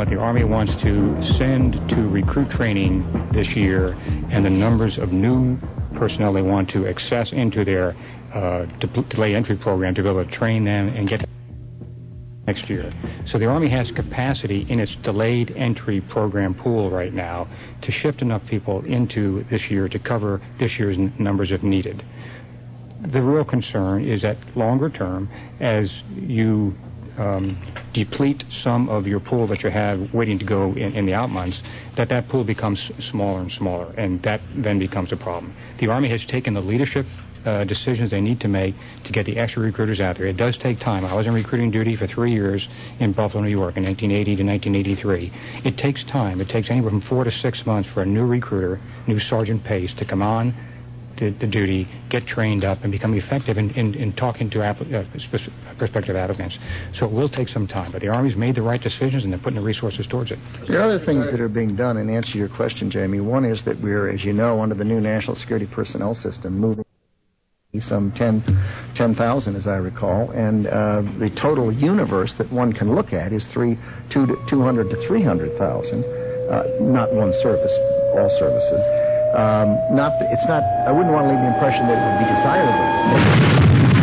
the Army wants to send to recruit training this year and the numbers of new personnel they want to access into their delay entry program to be able to train them and get next year. So the Army has capacity in its delayed entry program pool right now to shift enough people into this year to cover this year's numbers if needed. The real concern is that longer term, as you deplete some of your pool that you have waiting to go in the out months, that pool becomes smaller and smaller, and that then becomes a problem. The Army has taken the leadership decisions they need to make to get the extra recruiters out there. It does take time. I was in recruiting duty for 3 years in Buffalo, New York, in 1980 to 1983. It takes time. It takes anywhere from 4 to 6 months for a new recruiter, new Sergeant Pace, to come on the duty, get trained up, and become effective in talking to prospective applicants. So it will take some time, but the Army's made the right decisions and they're putting the resources towards it. There are other things that are being done in answer to your question, Jamie. One is that we're, as you know, under the new National Security Personnel System, moving some 10,000, as I recall, and the total universe that one can look at is 200 to 300,000, not one service, all services. I wouldn't want to leave the impression that it would be desirable.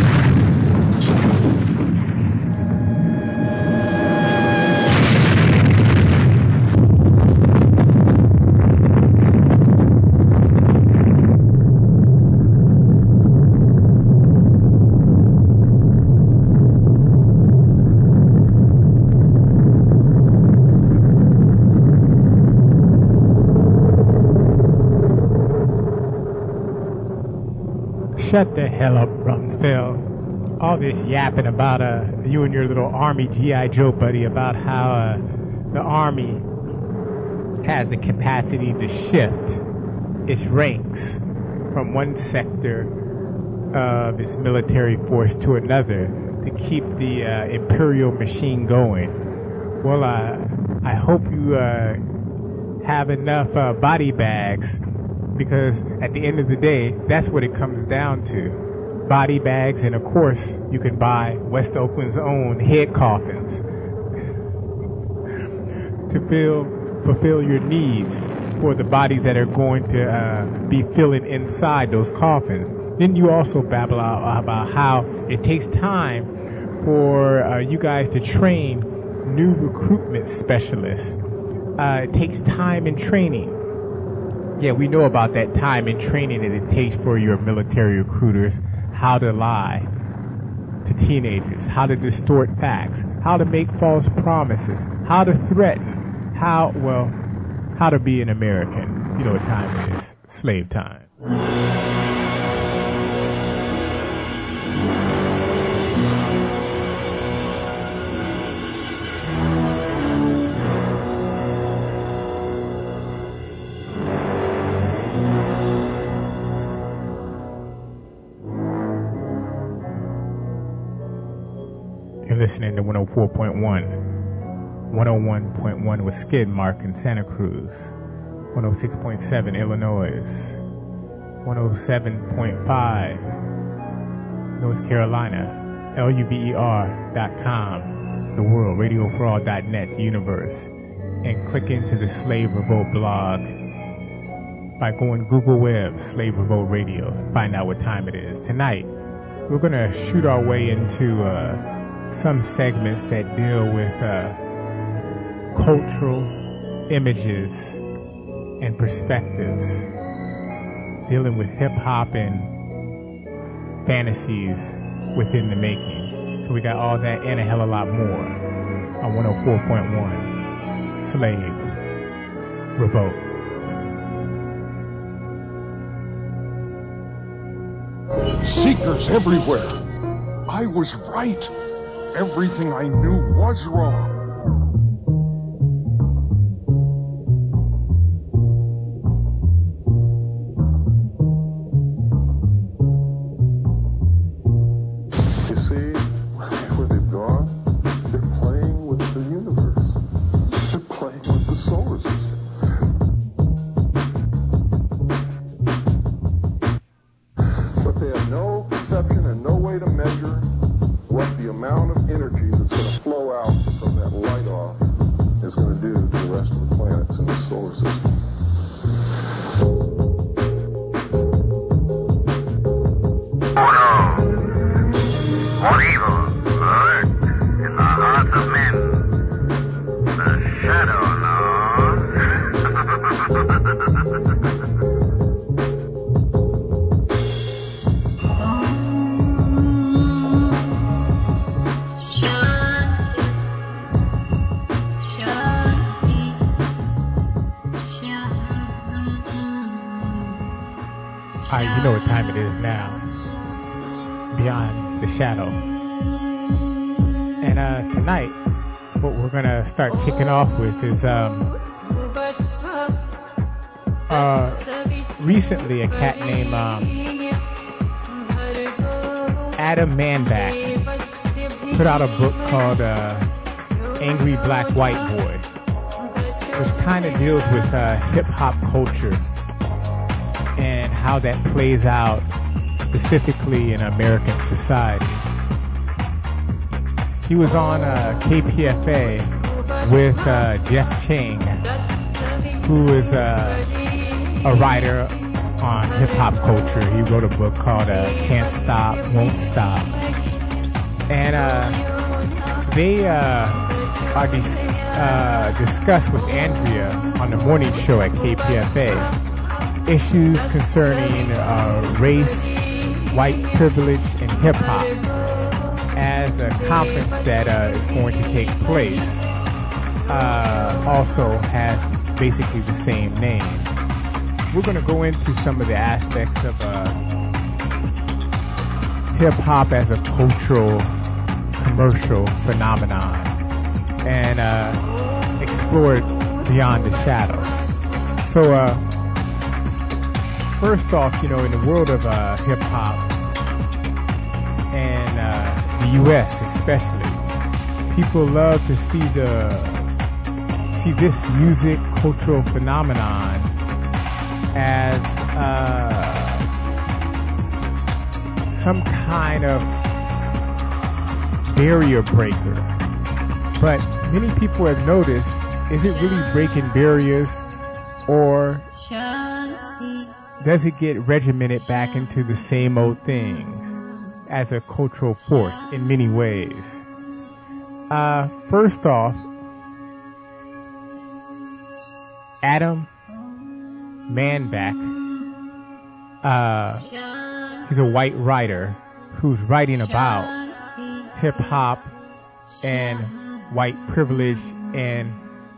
Shut the hell up, Rumsfeld. All this yapping about you and your little Army G.I. Joe buddy about how the Army has the capacity to shift its ranks from one sector of its military force to another to keep the imperial machine going. Well, I hope you have enough body bags, because at the end of the day, that's what it comes down to. Body bags, and of course, you can buy West Oakland's own head coffins to fulfill your needs for the bodies that are going to be filling inside those coffins. Then you also babble out about how it takes time for you guys to train new recruitment specialists. It takes time and training. Yeah, we know about that time and training that it takes for your military recruiters, how to lie to teenagers, how to distort facts, how to make false promises, how to threaten, how to be an American. You know what time it is. Slave time. Listening to 104.1, 101.1 with Skid Mark in Santa Cruz, 106.7 Illinois, 107.5 North Carolina, LUBER.com, the world, radioforall.net, the universe, and click into the Slave Revolt blog by going Google Web, Slave Revolt Radio, find out what time it is. Tonight, we're going to shoot our way into some segments that deal with cultural images and perspectives, dealing with hip-hop and fantasies within the making. So we got all that and a hell of a lot more on 104.1 Slave Revolt. Seekers everywhere. I was right. Everything I knew was wrong. You see, where they've gone, they're playing with the universe. They're playing with the solar system. But they have no perception and no way to measure what the amount of energy that's going to flow out from that light off is going to do rest of the planets in the solar system. What evil lurks in the hearts of men? The shadow, You know what time it is now. Beyond the Shadow. And tonight, what we're gonna start kicking off with is recently a cat named Adam Manback put out a book called Angry Black White Boy, which kind of deals with hip-hop culture and how that plays out specifically in American society. He was on KPFA with Jeff Chang, who is a writer on hip-hop culture. He wrote a book called Can't Stop, Won't Stop. And they are discussed with Andrea on the morning show at KPFA issues concerning race, white privilege, and hip-hop as a conference that is going to take place also has basically the same name. We're going to go into some of the aspects of hip-hop as a cultural, commercial phenomenon and explore it beyond the shadow. So, first off, in the world of hip-hop and the U.S. especially, people love to see this music cultural phenomenon as some kind of barrier breaker. But many people have noticed, is it really breaking barriers, or does it get regimented back into the same old things as a cultural force in many ways? First off, Adam Manback, he's a white writer who's writing about hip-hop and white privilege and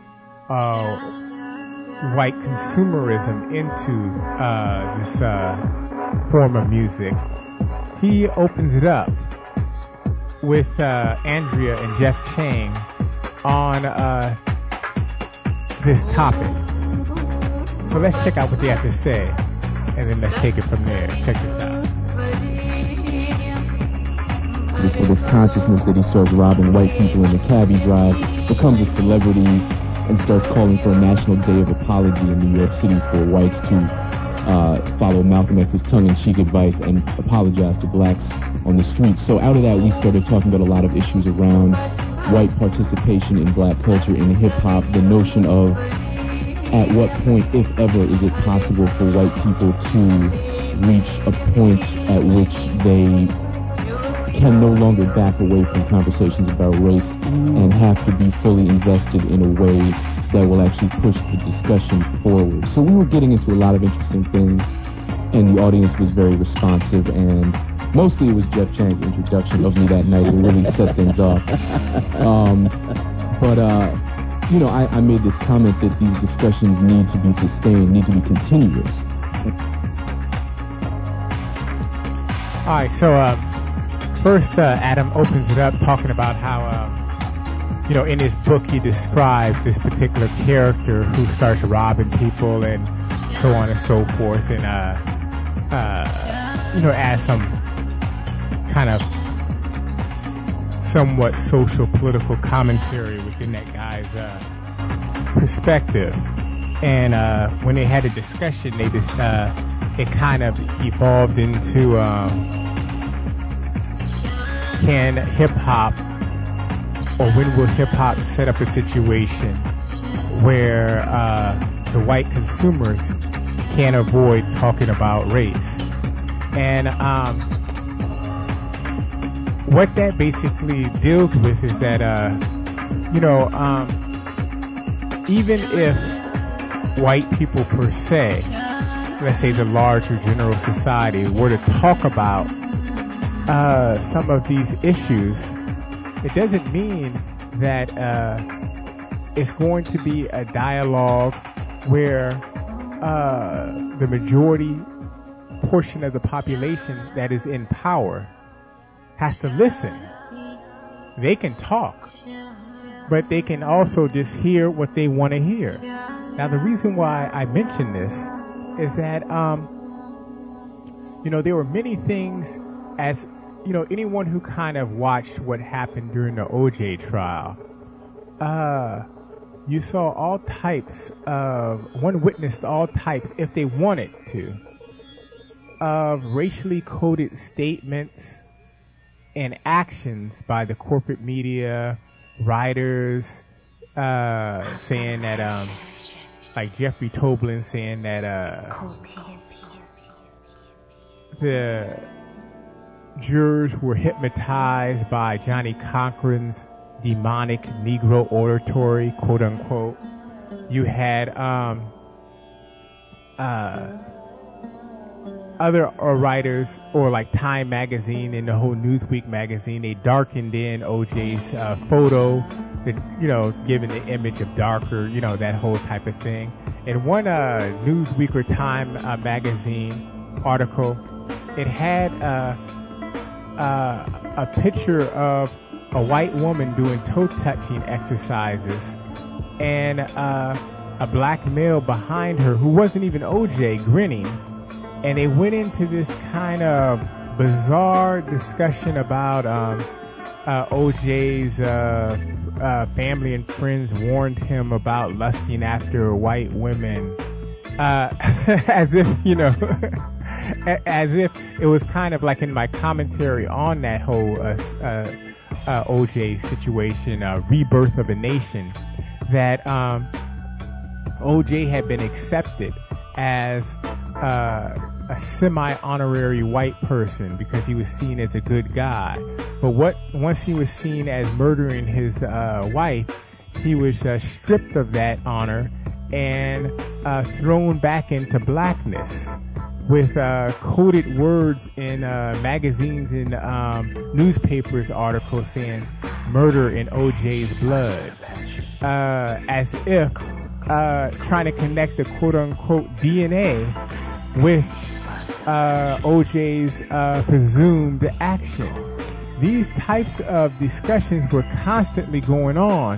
white consumerism into this form of music. He opens it up with Andrea and Jeff Chang on this topic. So let's check out what they have to say, and then let's take it from there. Check this out. For this consciousness that he starts robbing white people in the cabbie drive, becomes a celebrity, and starts calling for a national day of apology in New York City for whites to follow Malcolm X's tongue-in-cheek advice and apologize to blacks on the streets. So out of that, we started talking about a lot of issues around white participation in black culture, in hip-hop, the notion of at what point, if ever, is it possible for white people to reach a point at which they can no longer back away from conversations about race and have to be fully invested in a way that will actually push the discussion forward. So we were getting into a lot of interesting things, and the audience was very responsive, and mostly it was Jeff Chang's introduction of me that night. It really set things off. I made this comment that these discussions need to be sustained, need to be continuous. All right, so first, Adam opens it up talking about how, in his book he describes this particular character who starts robbing people and so on and so forth, and, as some kind of somewhat social political commentary within that guy's perspective. And when they had a discussion, they just it kind of evolved into can hip-hop, or when will hip-hop set up a situation where the white consumers can't avoid talking about race. And what that basically deals with is that, even if white people per se, let's say the larger general society, were to talk about some of these issues, it doesn't mean that it's going to be a dialogue where the majority portion of the population that is in power has to listen. They can talk, but they can also just hear what they want to hear. Now, the reason why I mention this is that, there were many things, as, anyone who kind of watched what happened during the OJ trial, you saw all types one witnessed all types, if they wanted to, of racially coded statements and actions by the corporate media, writers, saying that, like Jeffrey Toobin saying that the jurors were hypnotized by Johnny Cochran's demonic Negro oratory, quote unquote. You had other writers, or like Time magazine and the whole Newsweek magazine, they darkened in OJ's photo, giving the image of darker, that whole type of thing. In one Newsweek or Time magazine article, it had a picture of a white woman doing toe-touching exercises and a black male behind her who wasn't even OJ grinning. And they went into this kind of bizarre discussion about OJ's family and friends warned him about lusting after white women, as if as if it was kind of like in my commentary on that whole OJ situation, Rebirth of a Nation, that OJ had been accepted as a semi-honorary white person because he was seen as a good guy. But once he was seen as murdering his wife, he was stripped of that honor and thrown back into blackness with coded words in magazines and newspapers articles saying murder in OJ's blood, as if trying to connect the quote-unquote DNA with OJ's presumed action. These types of discussions were constantly going on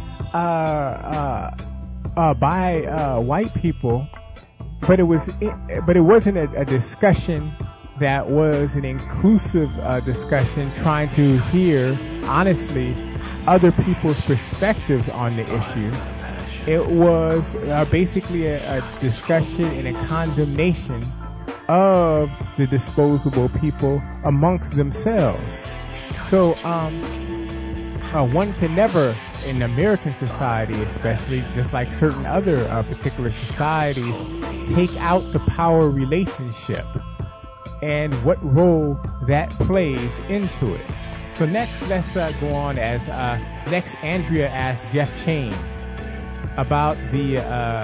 by white people, but it wasn't a discussion that was an inclusive discussion trying to hear honestly other people's perspectives on the issue. It was basically a discussion and a condemnation of the disposable people amongst themselves. So one can never, in American society especially, just like certain other particular societies, take out the power relationship and what role that plays into it. So next, let's go on as next Andrea asked Jeff Chain about the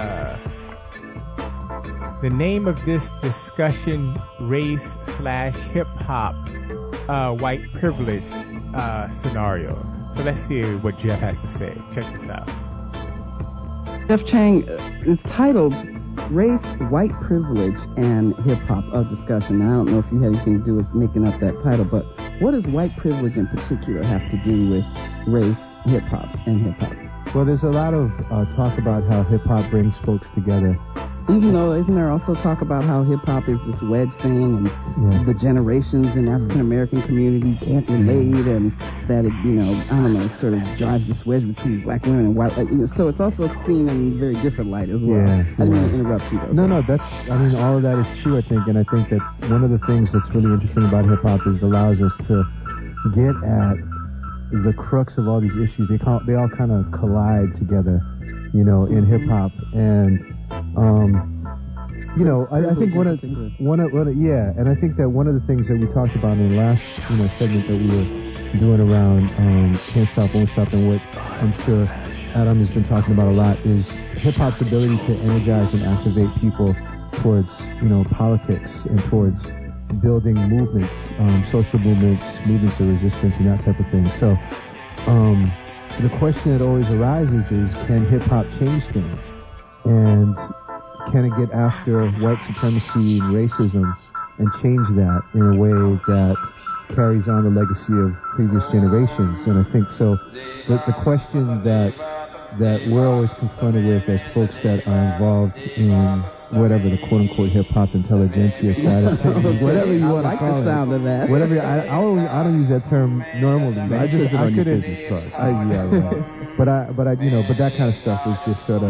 name of this discussion, race/hip-hop white privilege scenario. So let's see what Jeff has to say. Check this out. Jeff Chang, it's titled Race, White Privilege, and Hip-Hop, a Discussion. Now, I don't know if you had anything to do with making up that title, but what does white privilege in particular have to do with race, hip-hop, and hip-hop? Well, there's a lot of talk about how hip-hop brings folks together. Even though, isn't there also talk about how hip-hop is this wedge thing, and the generations in African-American community can't relate, and that it, sort of drives this wedge between black women and white, so it's also seen in a very different light as well. I didn't mean to interrupt you, though. No, all of that is true, I think, and I think that one of the things that's really interesting about hip-hop is it allows us to get at the crux of all these issues. They all kind of collide together you know, in hip hop. And you know, I think one of and I think that one of the things that we talked about in the last, you know, segment that we were doing around Can't Stop, Won't Stop, and what I'm sure Adam has been talking about a lot is hip hop's ability to energize and activate people towards, you know, politics and towards building movements, social movements, movements of resistance, and that type of thing. So the question that always arises is, can hip hop change things? And can it get after white supremacy and racism and change that in a way that carries on the legacy of previous generations? And I think so. The question that we're always confronted with as folks that are involved in whatever the quote-unquote hip-hop intelligentsia side of things, whatever you want to call it. Sound of that. Whatever, I don't use that term normally. I couldn't. Business card. Yeah, right. But that kind of stuff is just sort of,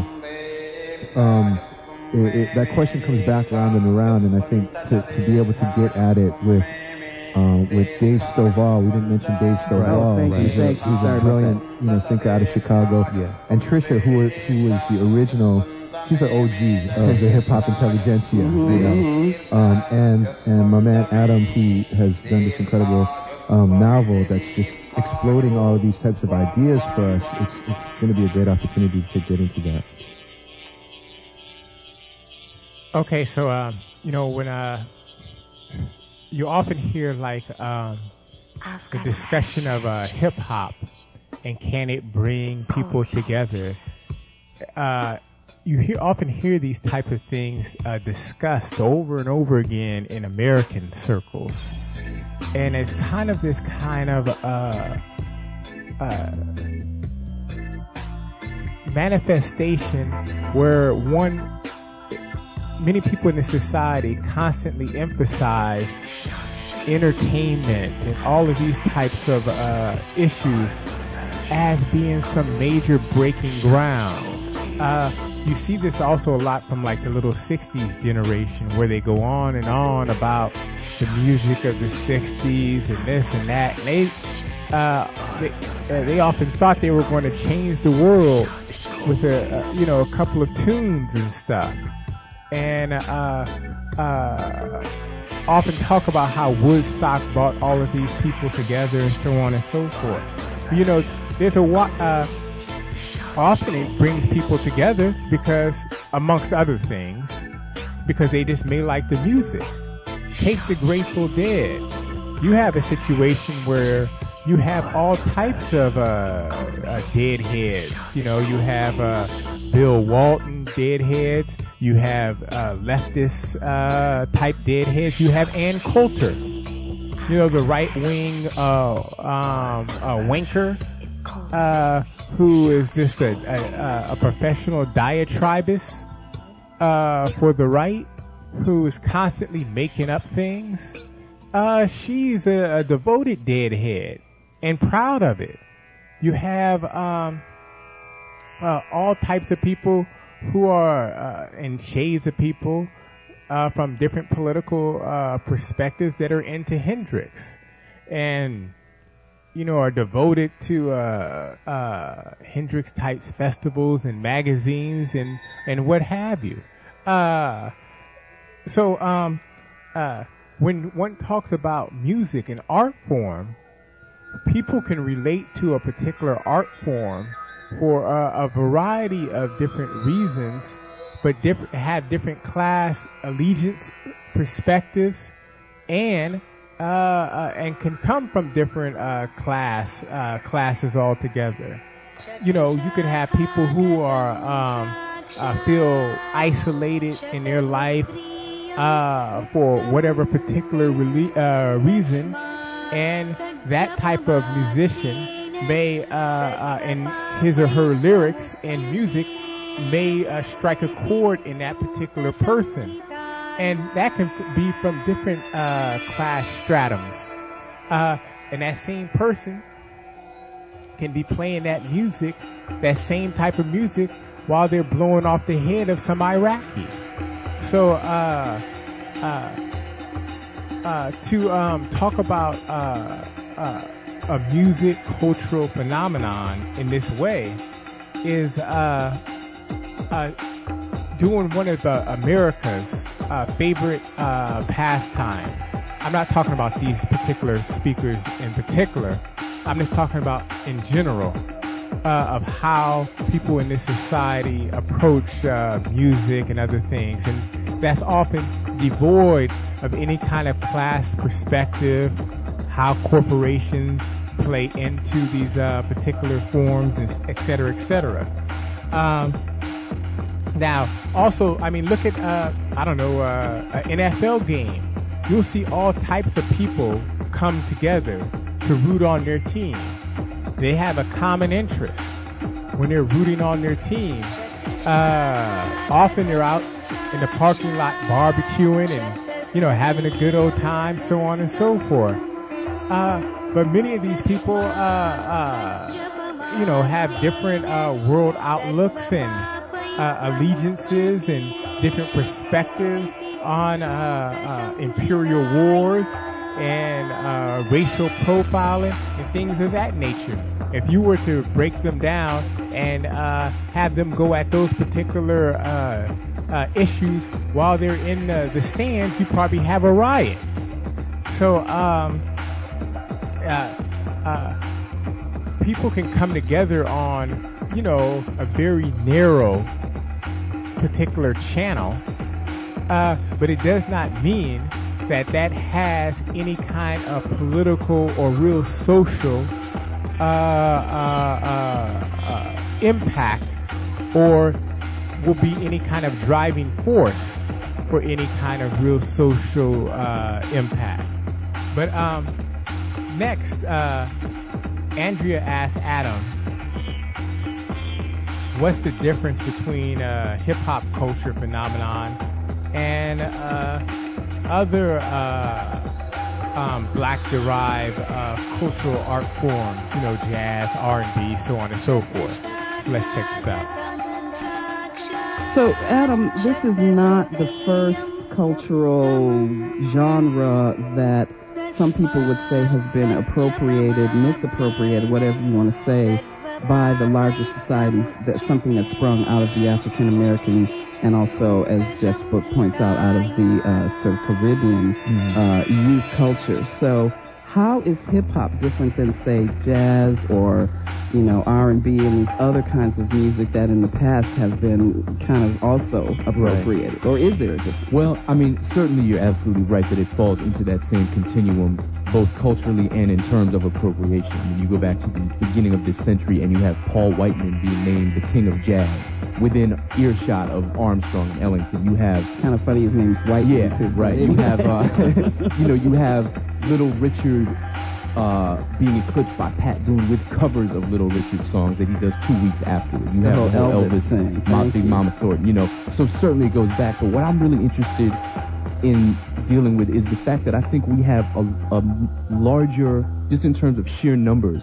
that question comes back round and around, and I think to be able to get at it with Dave Stovall, we didn't mention Dave Stovall. Right. He's a brilliant, you know, thinker out of Chicago. Yeah. And Trisha, who was the original, she's an OG of the hip hop intelligentsia, you know. And my man Adam, who has done this incredible novel that's just exploding all of these types of ideas for us. It's going to be a great opportunity to get into that. Okay, so you know, when you often hear like the discussion of hip hop and can it bring people together, you often hear these types of things discussed over and over again in American circles, and it's kind of this kind of manifestation where many people in the society constantly emphasize entertainment and all of these types of issues as being some major breaking ground. You see this also a lot from like the little 60s generation, where they go on and on about the music of the 60s and this and that. And they often thought they were going to change the world with a couple of tunes and stuff. And often talk about how Woodstock brought all of these people together and so on and so forth. You know, there's often it brings people together because, amongst other things, because they just may like the music. Take the Grateful Dead. You have a situation where you have all types of deadheads. You know, you have Bill Walton deadheads. You have leftist type deadheads. You have Ann Coulter. You know, the right-wing wanker, who is just a professional diatribist for the right, who is constantly making up things. She's a devoted deadhead and proud of it. You have all types of people who are and shades of people from different political perspectives that are into Hendrix and, you know, are devoted to Hendrix type festivals and magazines and what have you. So when one talks about music and art form, people can relate to a particular art form for a variety of different reasons, but have different class allegiance perspectives, and can come from different classes altogether. You know, you can have people who are feel isolated in their life for whatever particular reason, and that type of musician may, in his or her lyrics and music, may strike a chord in that particular person. And that can be from different class stratums. And that same person can be playing that music, that same type of music, while they're blowing off the head of some Iraqi. So to talk about a music cultural phenomenon in this way is doing one of America's favorite pastimes. I'm not talking about these particular speakers in particular. I'm just talking about in general of how people in this society approach music and other things. And that's often devoid of any kind of class perspective, how corporations play into these particular forms, et cetera, et cetera. Now, also, I mean, look at, an NFL game. You'll see all types of people come together to root on their team. They have a common interest when they're rooting on their team. Often they're out in the parking lot barbecuing and, having a good old time, so on and so forth. But many of these people, have different world outlooks and allegiances and different perspectives on imperial wars and racial profiling and things of that nature. If you were to break them down and have them go at those particular issues while they're in the stands, you probably have a riot. So people can come together on, a very narrow particular channel, but it does not mean that has any kind of political or real social impact or will be any kind of driving force for any kind of real social impact. But next, Andrea asked Adam, what's the difference between hip-hop culture phenomenon and other black-derived cultural art forms, jazz, R&B, so on and so forth. So let's check this out. So, Adam, this is not the first cultural genre that some people would say has been appropriated, misappropriated, whatever you want to say, by the larger society. That's something that sprung out of the African American and also, as Jeff's book points out of the sort of Caribbean youth culture. So how is hip-hop different than, say, jazz or, R&B and these other kinds of music that in the past have been kind of also appropriated? Right. Or is there a difference? Well, I mean, certainly you're absolutely right that it falls into that same continuum, both culturally and in terms of appropriation. I mean, you go back to the beginning of this century and you have Paul Whiteman being named the king of jazz within earshot of Armstrong and Ellington. You have... Kind of funny his name's Whiteman, too. Right. You have, you have Little Richard being eclipsed by Pat Boone with covers of Little Richard songs that he does 2 weeks after it. You have the whole Elvis, Big Mama Thornton, So certainly it goes back. But what I'm really interested in dealing with is the fact that I think we have a larger, just in terms of sheer numbers,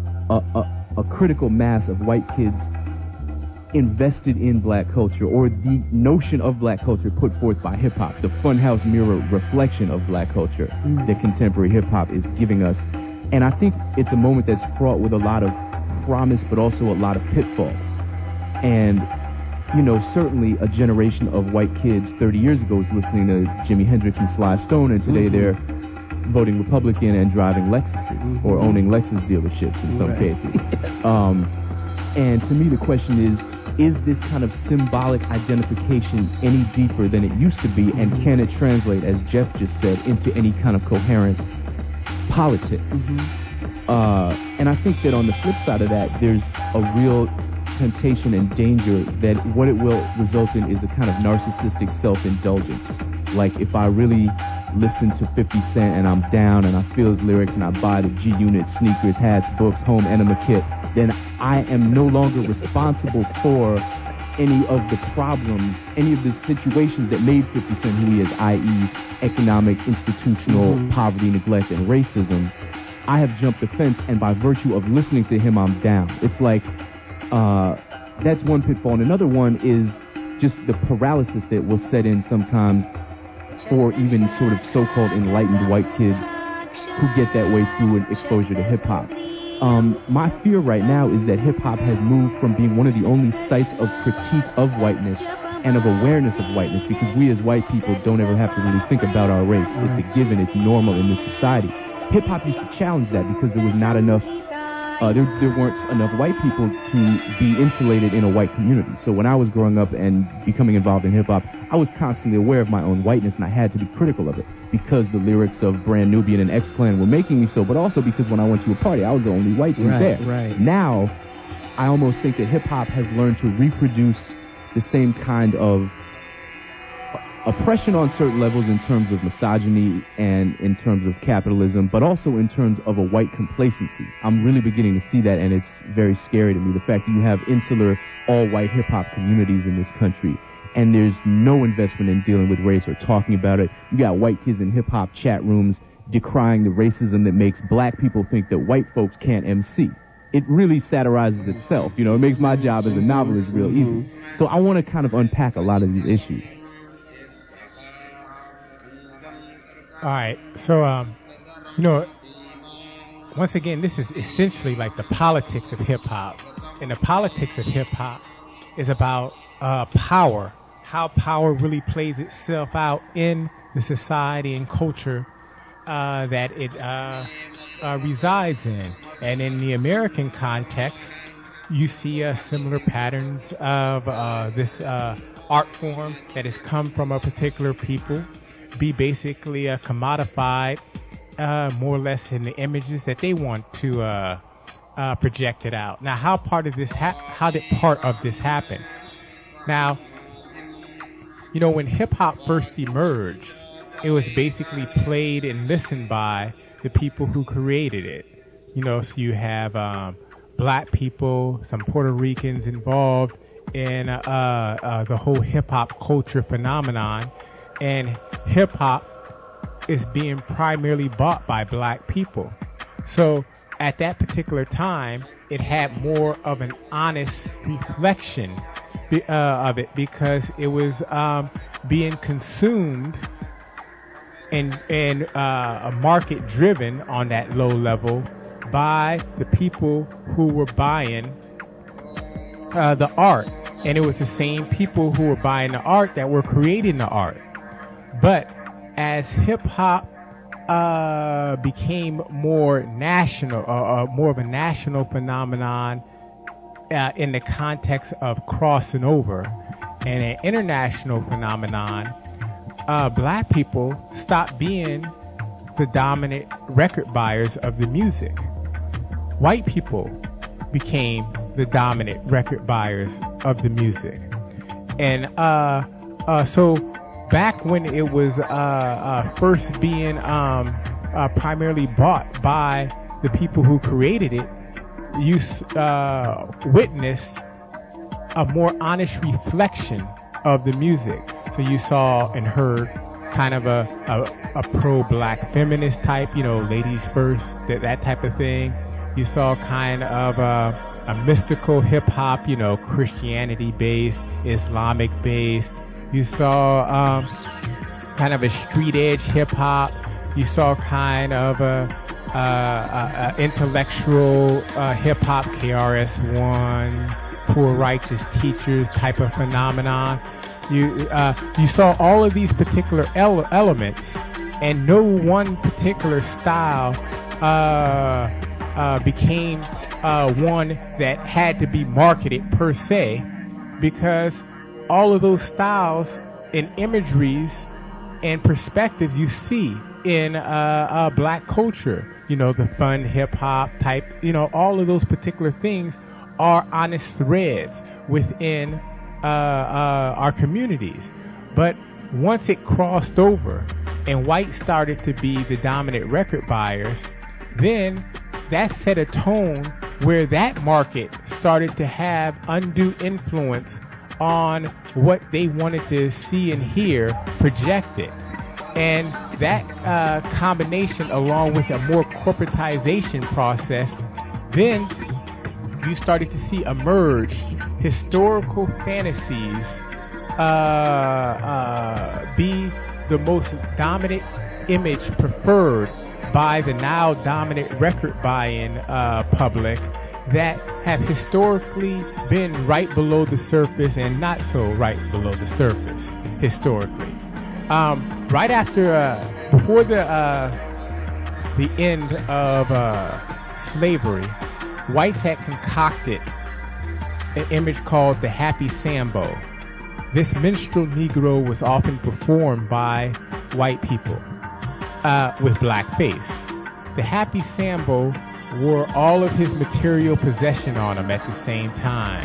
a critical mass of white kids invested in black culture, or the notion of black culture put forth by hip-hop, the funhouse mirror reflection of black culture that contemporary hip-hop is giving us. And I think it's a moment that's fraught with a lot of promise, but also a lot of pitfalls. And, certainly a generation of white kids 30 years ago was listening to Jimi Hendrix and Sly Stone, and today they're voting Republican and driving Lexuses, or owning Lexus dealerships in some cases. And to me, the question is this kind of symbolic identification any deeper than it used to be, and can it translate, as Jeff just said, into any kind of coherent politics? And I think that on the flip side of that, there's a real temptation and danger that what it will result in is a kind of narcissistic self-indulgence. Like, if I really listen to 50 Cent and I'm down and I feel his lyrics and I buy the G-Unit sneakers, hats, books, home enema kit, then I am no longer responsible for any of the problems, any of the situations that made 50 Cent who he is, i.e. economic, institutional poverty, neglect, and racism. I have jumped the fence, and by virtue of listening to him, I'm down. It's like, that's one pitfall. And another one is just the paralysis that will set in sometimes for even sort of so-called enlightened white kids who get that way through an exposure to hip-hop. my fear right now is that hip-hop has moved from being one of the only sites of critique of whiteness and of awareness of whiteness, because we as white people don't ever have to really think about our race. It's a given. It's normal in this society. Hip-hop used to challenge that because there was not enough, there weren't enough white people to be insulated in a white community. So when I was growing up and becoming involved in hip-hop, I was constantly aware of my own whiteness, and I had to be critical of it because the lyrics of Brand Nubian and X-Clan were making me so, but also because when I went to a party, I was the only white dude there. Right. Now, I almost think that hip-hop has learned to reproduce the same kind of oppression on certain levels in terms of misogyny and in terms of capitalism, but also in terms of a white complacency. I'm really beginning to see that, and it's very scary to me. The fact that you have insular, all-white hip-hop communities in this country, and there's no investment in dealing with race or talking about it. You got white kids in hip-hop chat rooms decrying the racism that makes black people think that white folks can't MC. It really satirizes itself. You know, it makes my job as a novelist real easy. So I want to kind of unpack a lot of these issues. All right. So, you know, once again, this is essentially like the politics of hip-hop. And the politics of hip-hop is about power, how power really plays itself out in the society and culture that it resides in. And in the American context, you see similar patterns of this art form that has come from a particular people be basically commodified more or less in the images that they want to project it out. Now, how did part of this happen? Now, you know, when hip-hop first emerged, it was basically played and listened by the people who created it. You know, so you have black people, some Puerto Ricans involved in the whole hip-hop culture phenomenon, and hip-hop is being primarily bought by black people. So at that particular time, it had more of an honest reflection of it, because it was being consumed and market driven on that low level by the people who were buying the art. And it was the same people who were buying the art that were creating the art. But as hip-hop became more national, more of a national phenomenon in the context of crossing over, and an international phenomenon, black people stopped being the dominant record buyers of the music. White people became the dominant record buyers of the music. And so back when it was first being primarily bought by the people who created it, you witnessed a more honest reflection of the music. So you saw and heard kind of a pro-black feminist type, you know, ladies first, that type of thing. You saw kind of a mystical hip-hop, you know, Christianity-based, Islamic-based. You saw kind of a street-edge hip-hop. You saw kind of a intellectual hip-hop, KRS-One, Poor Righteous Teachers type of phenomenon. You saw all of these particular elements, and no one particular style became one that had to be marketed per se, because all of those styles and imageries and perspectives you see in black culture, you know, the fun hip-hop type, you know, all of those particular things are honest threads within our communities. But once it crossed over and white started to be the dominant record buyers, then that set a tone where that market started to have undue influence on what they wanted to see and hear projected. And that combination, along with a more corporatization process, then you started to see emerge historical fantasies be the most dominant image preferred by the now dominant record buying public that have historically been right below the surface and not so right below the surface historically. Right after, before the end of slavery, whites had concocted an image called the Happy Sambo. This minstrel Negro was often performed by white people with blackface. The Happy Sambo wore all of his material possession on him at the same time.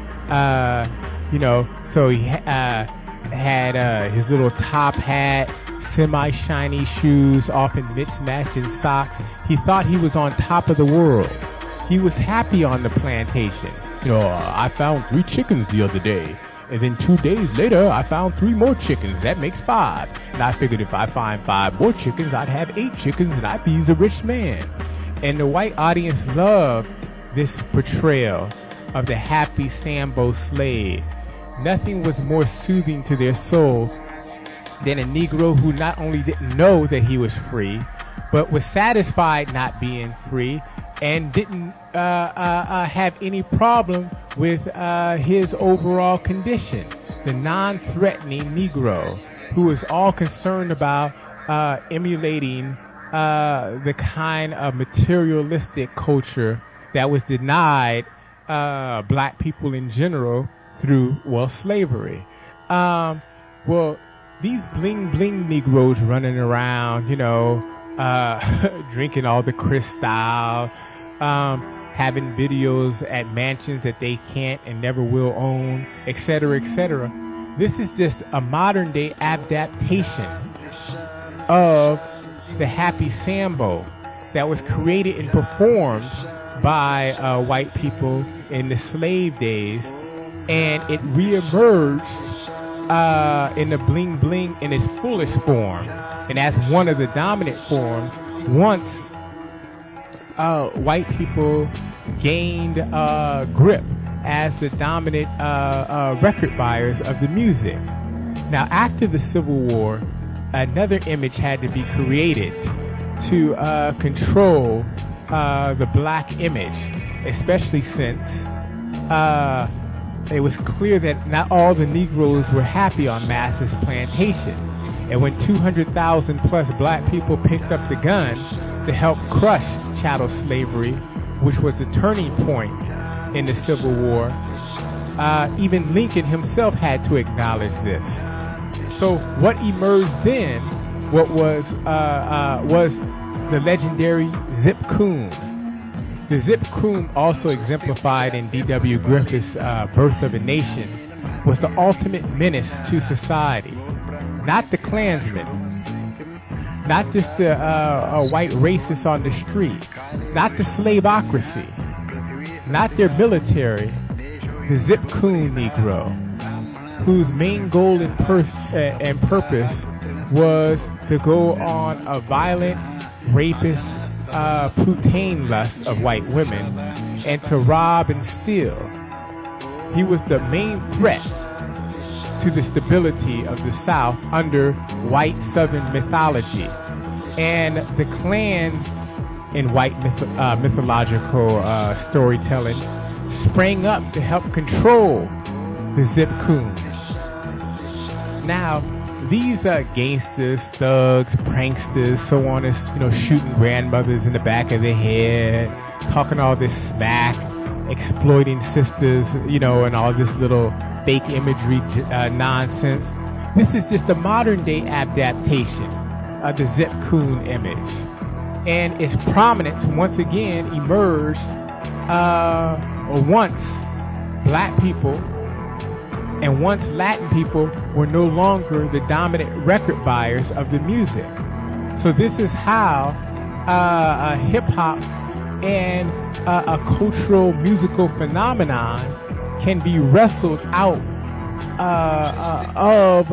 So he had his little top hat, semi-shiny shoes, often mismatching socks. He thought he was on top of the world. He was happy on the plantation. I found 3 chickens the other day. And then 2 days later, I found 3 more chickens. That makes 5. And I figured if I find 5 more chickens, I'd have 8 chickens and I'd be a rich man. And the white audience loved this portrayal of the happy Sambo slave. Nothing was more soothing to their soul than a Negro who not only didn't know that he was free, but was satisfied not being free and didn't have any problem with his overall condition. The non-threatening Negro who was all concerned about emulating the kind of materialistic culture that was denied black people in general through, slavery. These bling-bling Negroes running around, drinking all the Cristal, having videos at mansions that they can't and never will own, etc., etc. This is just a modern-day adaptation of the Happy Sambo that was created and performed by white people in the slave days, and it reemerged in the bling bling in its fullest form, and as one of the dominant forms once white people gained grip as the dominant record buyers of the music. Now, after the Civil War, another image had to be created to control the black image, especially since it was clear that not all the Negroes were happy on Mass's plantation. And when 200,000 plus black people picked up the gun to help crush chattel slavery, which was a turning point in the Civil War, even Lincoln himself had to acknowledge this. So what emerged then, what was the legendary Zip Coon. The Zip Coon, also exemplified in D.W. Griffith's Birth of a Nation, was the ultimate menace to society. Not the Klansmen, not just the white racists on the street, not the slaveocracy, not their military, the Zip Coon Negro, whose main goal and purpose was to go on a violent, rapist, putain lust of white women and to rob and steal. He was the main threat to the stability of the South under white Southern mythology. And the Klan in white mythological storytelling sprang up to help control the Zip Coon. Now, these gangsters, thugs, pranksters, so on, is shooting grandmothers in the back of the head, talking all this smack, exploiting sisters, and all this little fake imagery nonsense. This is just a modern day adaptation of the Zip Coon image, and its prominence once again emerged once black people and once Latin people were no longer the dominant record buyers of the music. So this is how hip-hop and a cultural musical phenomenon can be wrestled out of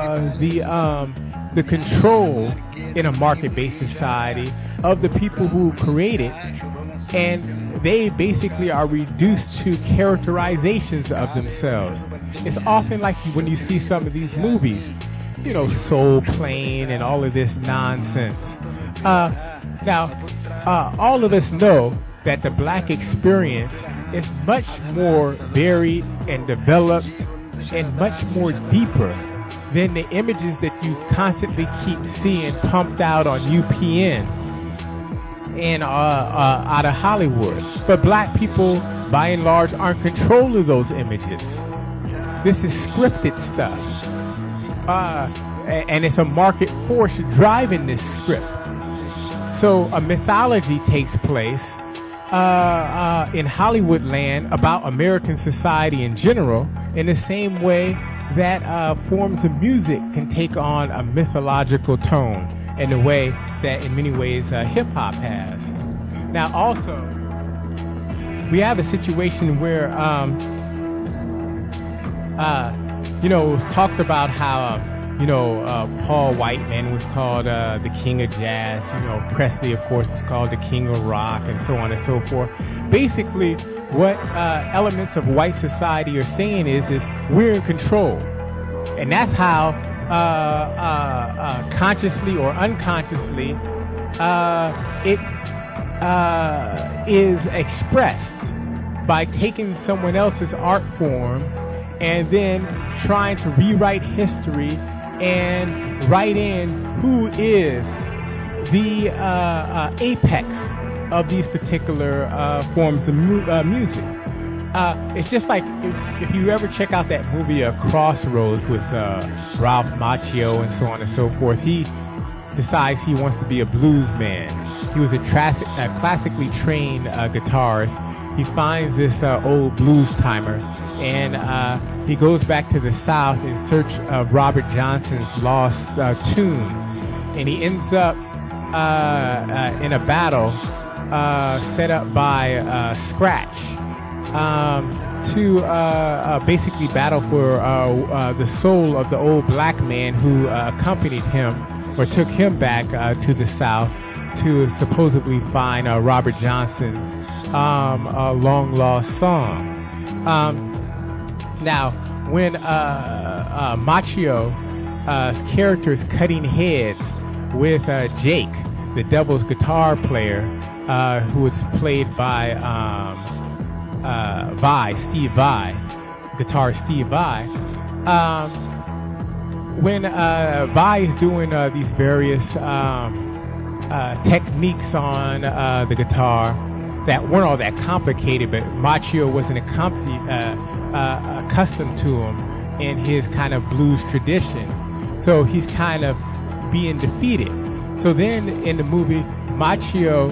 the control in a market-based society of the people who create it, and they basically are reduced to characterizations of themselves. It's often like when you see some of these movies, Soul Plane and all of this nonsense. Now, all of us know that the black experience is much more varied and developed and much more deeper than the images that you constantly keep seeing pumped out on UPN and out of Hollywood. But black people, by and large, aren't in control of those images. This is scripted stuff. And it's a market force driving this script. So a mythology takes place in Hollywood land about American society in general, in the same way that forms of music can take on a mythological tone in the way that in many ways hip-hop has. Now also, we have a situation where, it was talked about how, Paul Whiteman was called the king of jazz. Presley, of course, is called the king of rock, and so on and so forth. Basically, what elements of white society are saying is we're in control. And that's how, consciously or unconsciously, it is expressed by taking someone else's art form and then trying to rewrite history and write in who is the apex of these particular forms of music. It's just like if you ever check out that movie Crossroads with Ralph Macchio and so on and so forth, he decides he wants to be a blues man. He was a classically trained guitarist. He finds this old blues timer, and he goes back to the South in search of Robert Johnson's lost tune, and he ends up in a battle set up by Scratch to basically battle for the soul of the old black man who accompanied him or took him back to the South to supposedly find Robert Johnson's long lost song. Now, when Macchio's character is cutting heads with Jake, the devil's guitar player, who was played by Steve Vai, guitarist Steve Vai. When Vai is doing these various techniques on the guitar that weren't all that complicated, but Macchio wasn't accustomed to them in his kind of blues tradition. So he's kind of being defeated. So then in the movie, Macchio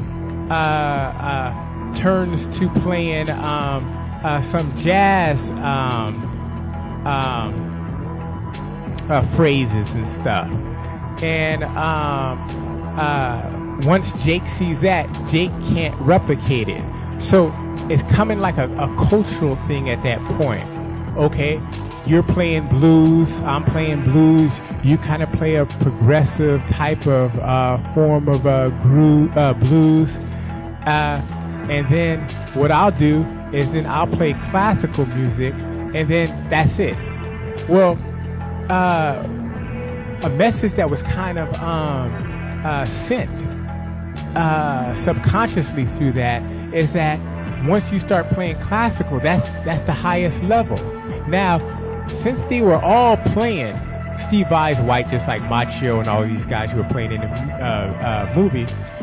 turns to playing some jazz phrases and stuff. And once Jake sees that, Jake can't replicate it. So it's coming like a cultural thing at that point. Okay, you're playing blues, I'm playing blues, you kind of play a progressive type of form of blues. And then what I'll do is then I'll play classical music, and then that's it. Well, a message that was kind of sent subconsciously through that is that once you start playing classical, that's the highest level. Now, since they were all playing, Steve Vai's white, just like Macchio and all these guys who were playing in the movie,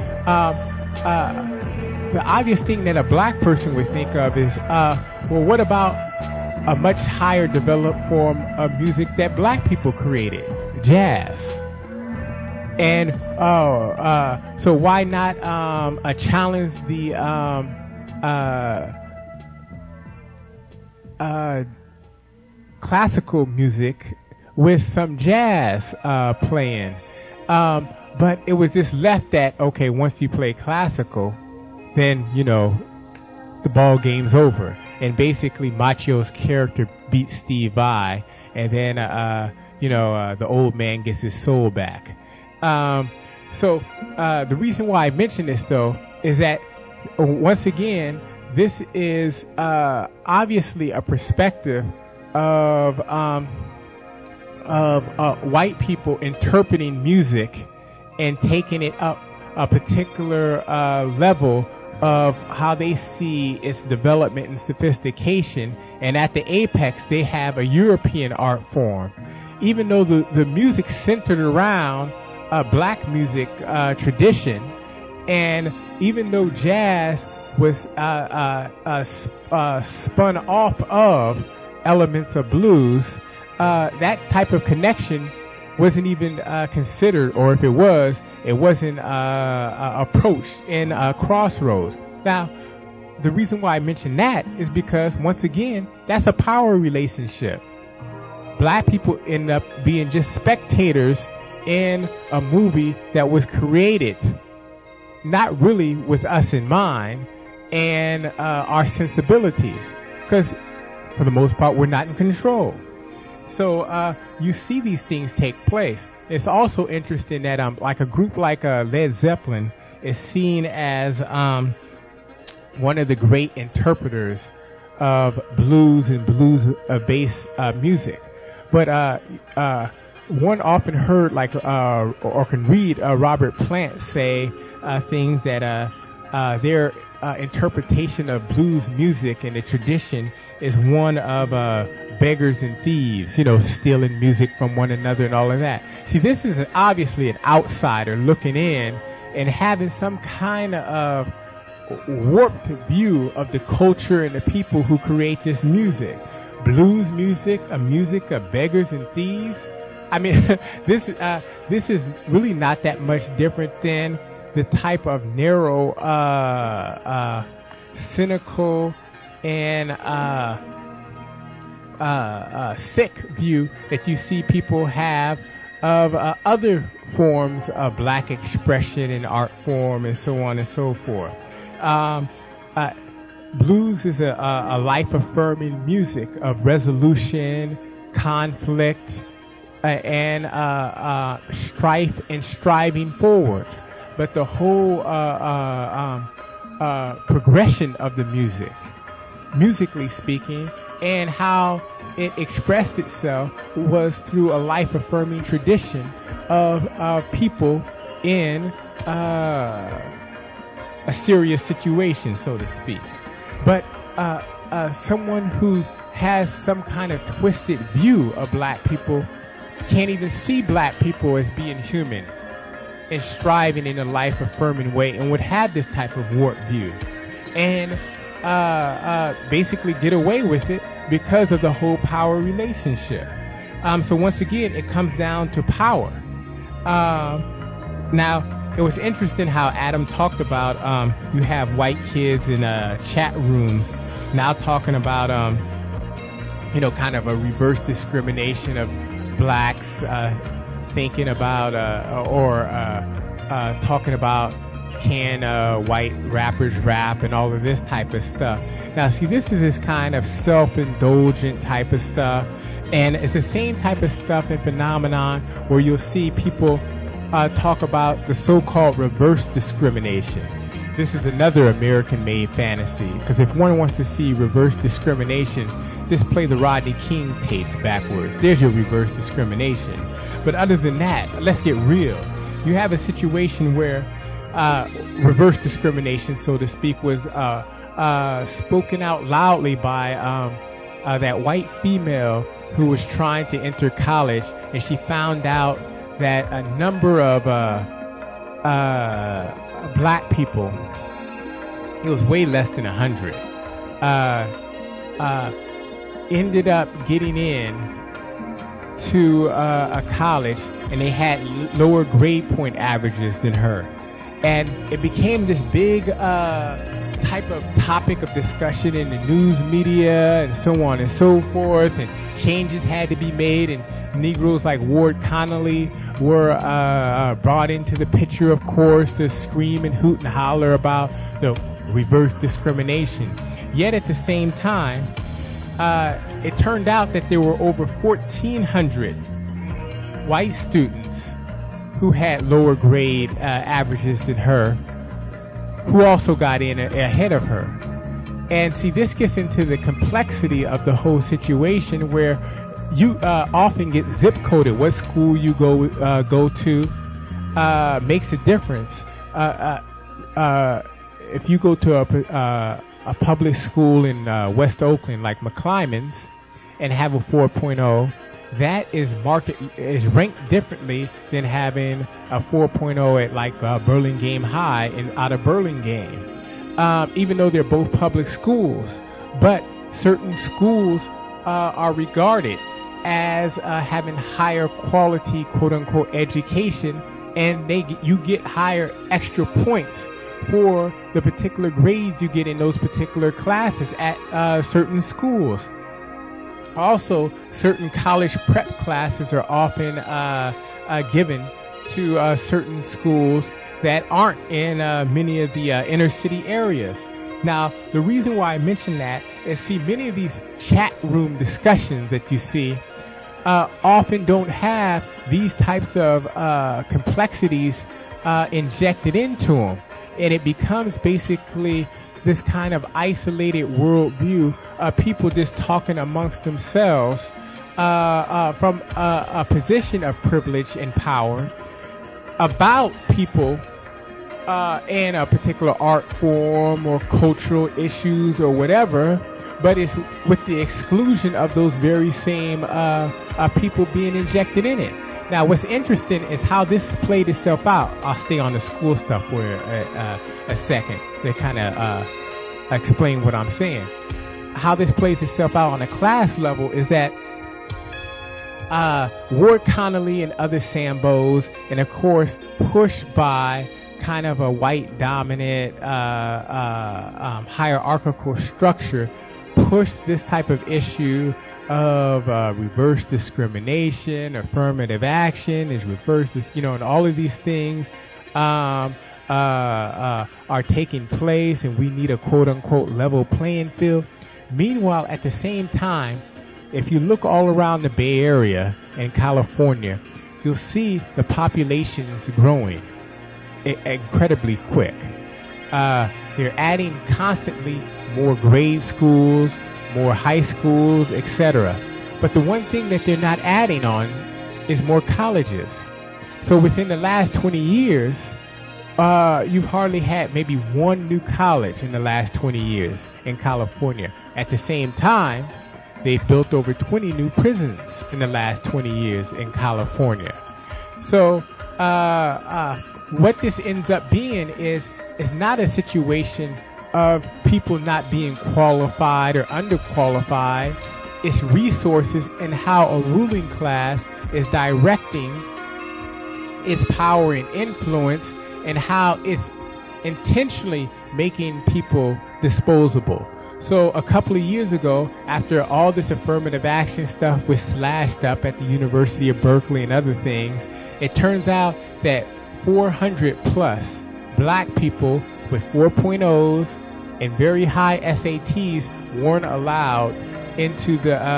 the obvious thing that a black person would think of is, well, what about a much higher developed form of music that black people created? Jazz. And, so why not, challenge the, classical music with some jazz, playing. But it was just left that, okay, once you play classical, then, the ball game's over. And basically Macchio's character beats Steve Vai, and then, the old man gets his soul back. So the reason why I mention this, though, is that, once again, this is obviously a perspective of white people interpreting music and taking it up a particular level of how they see its development and sophistication, and at the apex they have a European art form. Even though the music centered around black music tradition, and even though jazz was spun off of elements of blues, that type of connection wasn't even considered, or if it was, it wasn't approached in Crossroads. Now, the reason why I mention that is because, once again, that's a power relationship. Black people end up being just spectators in a movie that was created not really with us in mind and our sensibilities, because for the most part we're not in control. So you see these things take place. It's also interesting that like a group like Led Zeppelin is seen as one of the great interpreters of blues and blues-based music. But one often heard, or can read Robert Plant say things that their interpretation of blues music and the tradition is one of beggars and thieves, stealing music from one another and all of that. See, this is obviously an outsider looking in and having some kind of warped view of the culture and the people who create this music. Blues music, a music of beggars and thieves. I mean, this is really not that much different than the type of narrow, cynical, and sick view that you see people have of other forms of black expression and art form and so on and so forth. Blues is a life-affirming music of resolution, conflict, and strife and striving forward. But the whole progression of the music, musically speaking, and how it expressed itself was through a life-affirming tradition of people in a serious situation, so to speak. But someone who has some kind of twisted view of black people can't even see black people as being human and striving in a life-affirming way, and would have this type of warped view and basically get away with it because of the whole power relationship. So once again, it comes down to power. Now, it was interesting how Adam talked about you have white kids in chat rooms now talking about kind of a reverse discrimination of blacks, thinking about or talking about can white rappers rap and all of this type of stuff. Now, see, this is this kind of self-indulgent type of stuff, and it's the same type of stuff and phenomenon where you'll see people talk about the so-called reverse discrimination. This is another American-made fantasy, because if one wants to see reverse discrimination, just play the Rodney King tapes backwards. There's your reverse discrimination. But other than that, let's get real. You have a situation where reverse discrimination, so to speak, was spoken out loudly by that white female who was trying to enter college, and she found out that a number of black people, it was way less than 100, ended up getting in to a college, and they had lower grade point averages than her. And it became this big type of topic of discussion in the news media and so on and so forth, and changes had to be made, and Negroes like Ward Connolly were brought into the picture, of course, to scream and hoot and holler about the reverse discrimination. Yet at the same time, it turned out that there were over 1,400 white students who had lower grade averages than her, who also got in ahead of her. And see, this gets into the complexity of the whole situation, where you often get zip coded. What school you go to makes a difference if you go to a public school in West Oakland, like McClymonds, and have a 4.0, that is ranked differently than having a 4.0 at like Burlingame High out of Burlingame. Even though they're both public schools, but certain schools are regarded as having higher quality, quote unquote, education, and you get higher extra points for the particular grades you get in those particular classes at certain schools. Also, certain college prep classes are often given to certain schools that aren't in many of the inner city areas. Now, the reason why I mention that is, see, many of these chat room discussions that you see often don't have these types of complexities injected into them. And it becomes basically this kind of isolated worldview of people just talking amongst themselves from a position of privilege and power about people in a particular art form or cultural issues or whatever, but it's with the exclusion of those very same people being injected in it. Now, what's interesting is how this played itself out. I'll stay on the school stuff for a second to kind of explain what I'm saying. How this plays itself out on a class level is that Ward Connolly and other Sambos, and of course pushed by kind of a white dominant hierarchical structure, pushed this type of issue of reverse discrimination, affirmative action is reverse, and all of these things are taking place, and we need a quote-unquote level playing field. Meanwhile, at the same time, if you look all around the Bay Area and California, you'll see the population is growing incredibly quick. They're adding constantly more grade schools, more high schools, etc. But the one thing that they're not adding on is more colleges. So within the last 20 years, you've hardly had maybe one new college in the last 20 years in California. At the same time, they've built over 20 new prisons in the last 20 years in California. So what this ends up being is not a situation of people not being qualified or underqualified. It's resources and how a ruling class is directing its power and influence, and how it's intentionally making people disposable. So a couple of years ago, after all this affirmative action stuff was slashed up at the University of Berkeley and other things, it turns out that 400 plus black people with 4.0s and very high SATs weren't allowed into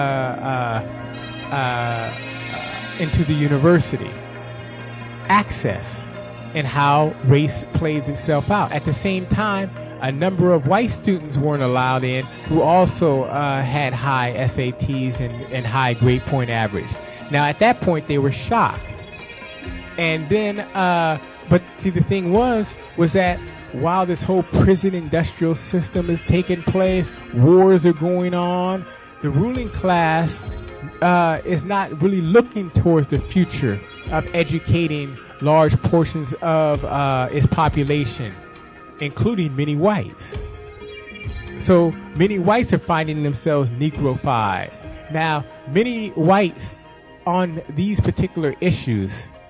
the university. Access and how race plays itself out. At the same time, a number of white students weren't allowed in who also had high SATs and high grade point average. Now, at that point, they were shocked. And then, but see, the thing was that while this whole prison industrial system is taking place, wars are going on, the ruling class is not really looking towards the future of educating large portions of its population, including many whites. So many whites are finding themselves Negrofied. Now, many whites on these particular issues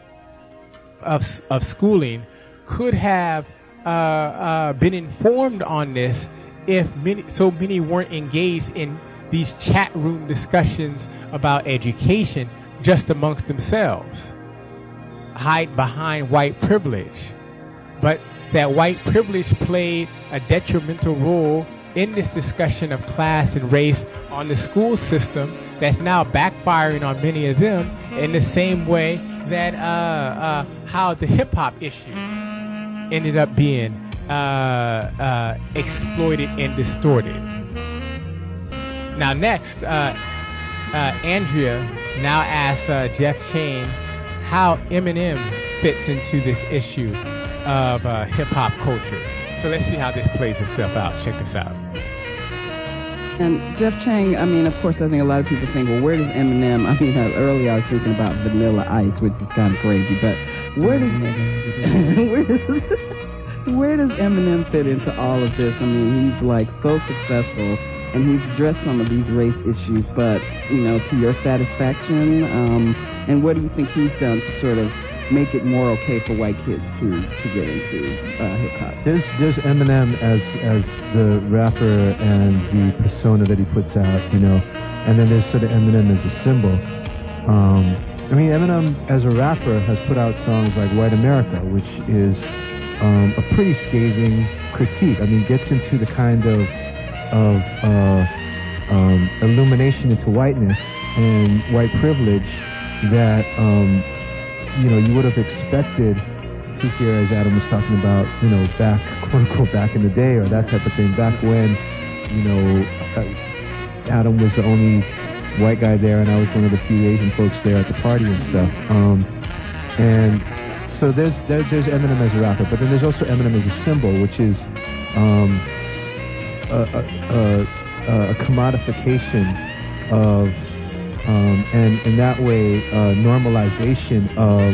of schooling could have been informed on this if so many weren't engaged in these chat room discussions about education just amongst themselves, hide behind white privilege. But that white privilege played a detrimental role in this discussion of class and race on the school system that's now backfiring on many of them, in the same way that how the hip-hop issue ended up being exploited and distorted. Now next, Andrea now asks Jeff Chain how Eminem fits into this issue. of hip-hop culture. So let's see how this plays itself out. Check this out. And Jeff Chang, I mean, of course, I think a lot of people think, well, where does Eminem, I mean, earlier I was thinking about Vanilla Ice, which is kind of crazy, but where does Eminem fit into all of this? I mean, he's like so successful, and he's addressed some of these race issues, but, you know, to your satisfaction, and what do you think he's done to sort of make it more okay for white kids to get into hip-hop? There's Eminem as the rapper and the persona that he puts out, you know, and then there's sort of Eminem as a symbol. I mean, Eminem as a rapper has put out songs like White America, which is a pretty scathing critique. I mean, gets into the kind of illumination into whiteness and white privilege that you know, you would have expected to hear, as Adam was talking about, you know, back, quote unquote, back in the day, or that type of thing, back when, you know, Adam was the only white guy there, and I was one of the few Asian folks there at the party and stuff. And so there's Eminem as a rapper, but then there's also Eminem as a symbol, which is a commodification of and in that way, normalization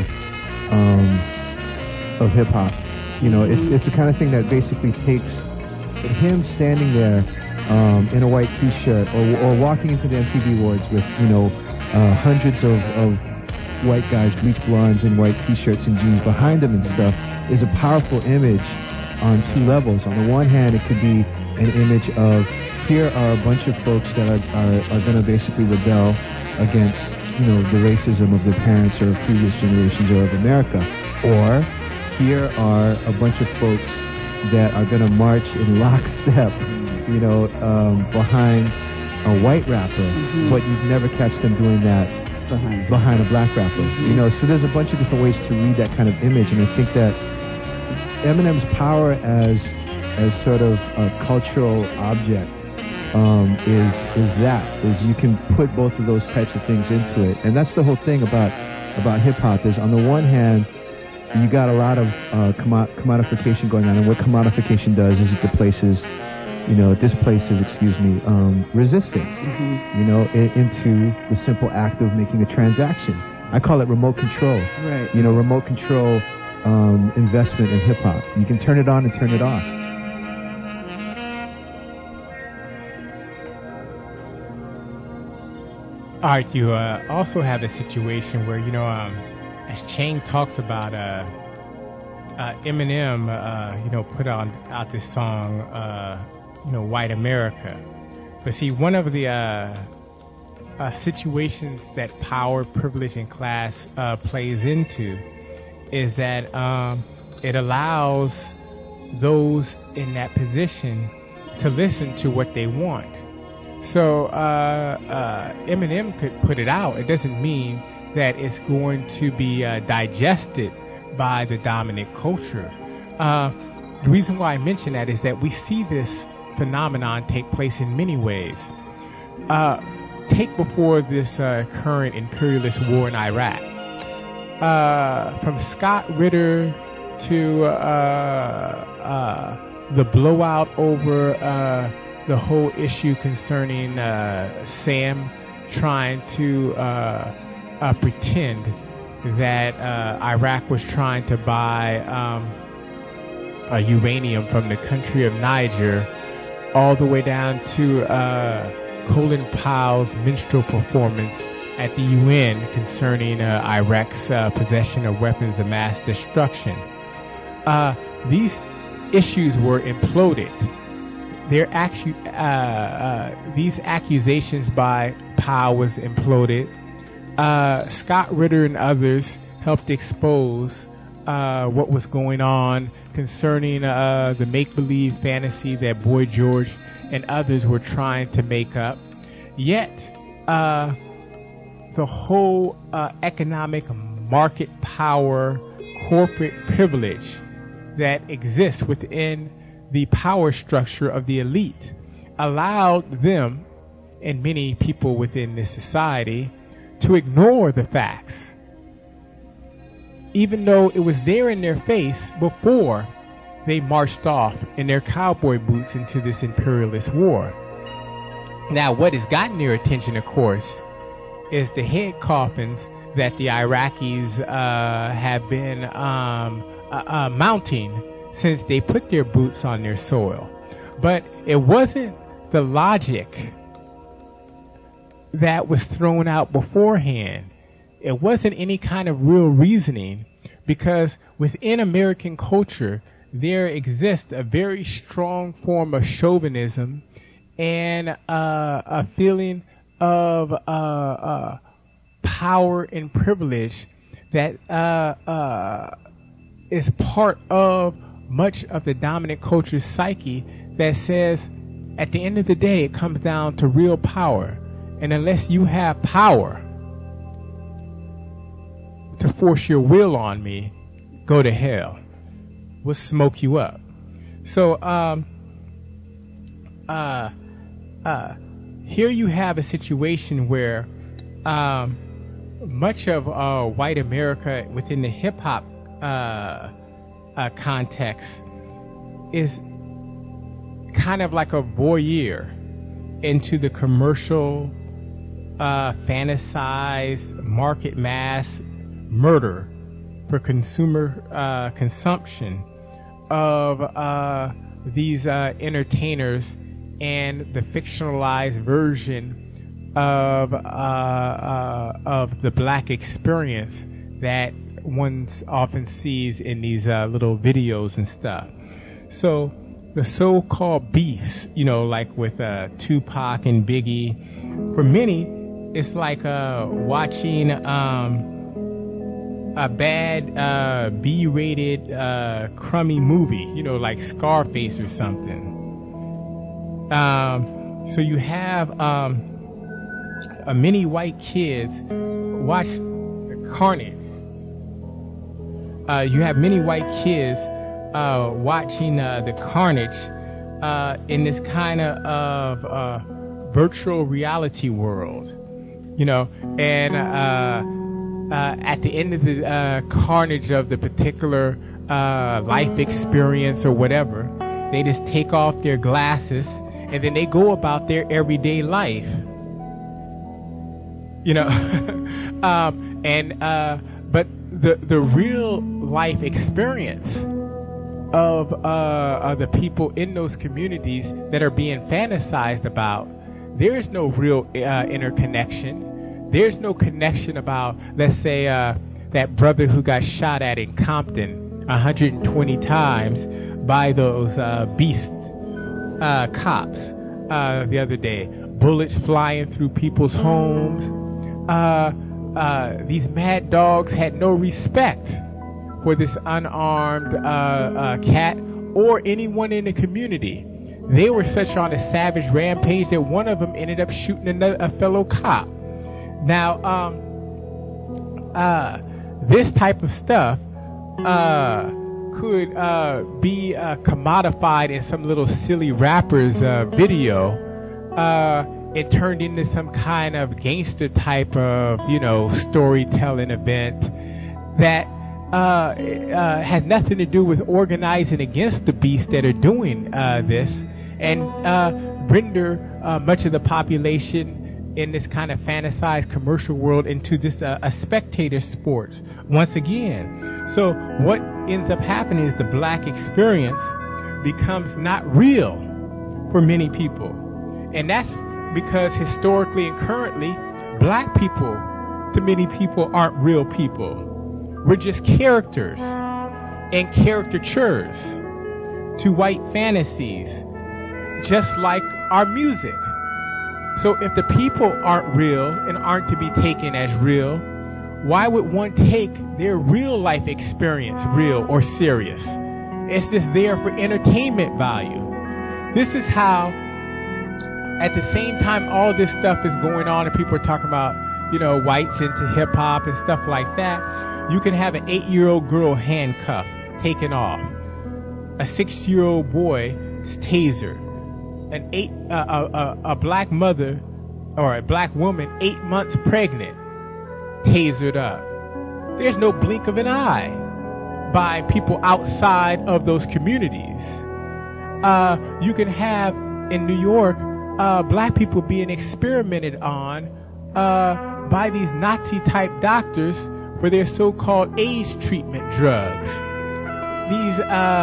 of hip hop. You know, it's the kind of thing that basically takes him standing there in a white T-shirt or walking into the MTV Awards with, you know, hundreds of white guys, bleach blondes in white T-shirts and jeans behind him and stuff is a powerful image on two levels. On the one hand, it could be an image of, here are a bunch of folks that are going to basically rebel against, you know, the racism of their parents or previous generations or of America. Or here are a bunch of folks that are going to march in lockstep, you know, behind a white rapper, but you'd never catch them doing that behind a black rapper. You know, so there's a bunch of different ways to read that kind of image, and I think that Eminem's power as sort of a cultural object is you can put both of those types of things into it. And that's the whole thing about hip-hop, is on the one hand, you got a lot of commodification going on, and what commodification does is it displaces resisting, you know, into the simple act of making a transaction. I call it remote control. Right. You know, remote control investment in hip-hop. You can turn it on and turn it off. All right, you also have a situation where, you know, as Chang talks about, Eminem, you know, put out this song, you know, White America. But see, one of the situations that power, privilege, and class plays into is that it allows those in that position to listen to what they want. So Eminem could put it out. It doesn't mean that it's going to be digested by the dominant culture. The reason why I mention that is that we see this phenomenon take place in many ways. Take before this current imperialist war in Iraq. From Scott Ritter to the blowout over the whole issue concerning Sam trying to pretend that Iraq was trying to buy uranium from the country of Niger, all the way down to Colin Powell's minstrel performance at the UN concerning Iraq's possession of weapons of mass destruction. These issues were imploded. These accusations by Powell was imploded. Scott Ritter and others helped expose what was going on concerning the make-believe fantasy that Boy George and others were trying to make up. Yet, the whole economic market power, corporate privilege that exists within the power structure of the elite allowed them, and many people within this society, to ignore the facts. even though it was there in their face before they marched off in their cowboy boots into this imperialist war. Now, what has gotten their attention, of course, is the head coffins that the Iraqis have been mounting since they put their boots on their soil. But it wasn't the logic that was thrown out beforehand. It wasn't any kind of real reasoning, because within American culture, there exists a very strong form of chauvinism and a feeling of power and privilege that is part of much of the dominant culture's psyche, that says at the end of the day it comes down to real power, and unless you have power to force your will on me, go to hell. We'll smoke you up. So here you have a situation where much of white America within the hip-hop context is kind of like a voyeur into the commercial, fantasized, market mass murder for consumer consumption of these entertainers and the fictionalized version of the black experience that one often sees in these little videos and stuff. So the so-called beefs, like with Tupac and Biggie, for many, it's like watching a bad B-rated crummy movie, like Scarface or something. So you have many white kids watch Carnage. You have many white kids watching the Carnage in this kind of virtual reality world, and at the end of the carnage of the particular life experience or whatever, they just take off their glasses and then they go about their everyday life, but the real life experience of the people in those communities that are being fantasized about, there is no real interconnection. There's no connection about, let's say, that brother who got shot at in Compton 120 times by those beast cops the other day. Bullets flying through people's homes. These mad dogs had no respect for this unarmed cat or anyone in the community. They were such on a savage rampage that one of them ended up shooting a fellow cop. Now, this type of stuff could be commodified in some little silly rapper's video. It turned into some kind of gangster type of, storytelling event that has nothing to do with organizing against the beasts that are doing this, and render much of the population in this kind of fantasized commercial world into just a spectator sport once again. So what ends up happening is the black experience becomes not real for many people. And that's because historically and currently, black people, to many people, aren't real people. We're just characters and caricatures to white fantasies, just like our music. So if the people aren't real and aren't to be taken as real, why would one take their real life experience real or serious? It's just there for entertainment value. This is how, at the same time all this stuff is going on and people are talking about, whites into hip hop and stuff like that, you can have an 8-year-old girl handcuffed, taken off. A 6-year-old boy is tasered. A black mother or a black woman 8 months pregnant, tasered up. there's no blink of an eye by people outside of those communities. You can have in New York black people being experimented on by these Nazi-type doctors for their so-called AIDS treatment drugs. These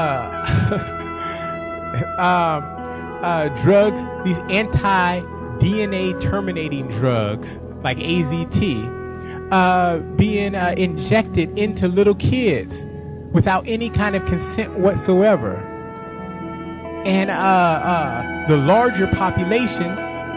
drugs, these anti-DNA terminating drugs like AZT, being injected into little kids without any kind of consent whatsoever. And the larger population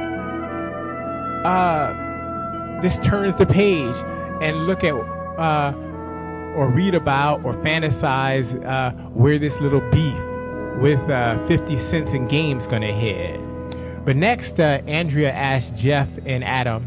just turns the page and look at or read about or fantasize where this little beef with 50 cents in games gonna head. But next, Andrea asked Jeff and Adam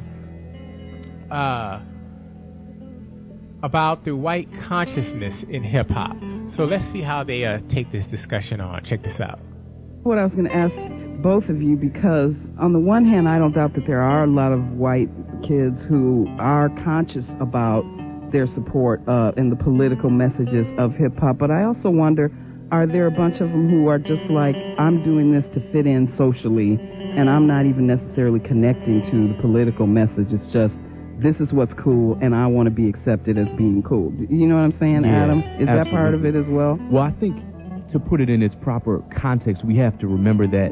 about the white consciousness in hip-hop. So let's see how they take this discussion on. Check this out. What I was going to ask both of you, because on the one hand, I don't doubt that there are a lot of white kids who are conscious about their support and the political messages of hip-hop, but I also wonder, are there a bunch of them who are just like, I'm doing this to fit in socially, and I'm not even necessarily connecting to the political message. It's just, this is what's cool, and I want to be accepted as being cool. You know what I'm saying, Yeah, Adam? Is absolutely. that part of it as well? Well, I think to put it in its proper context, we have to remember that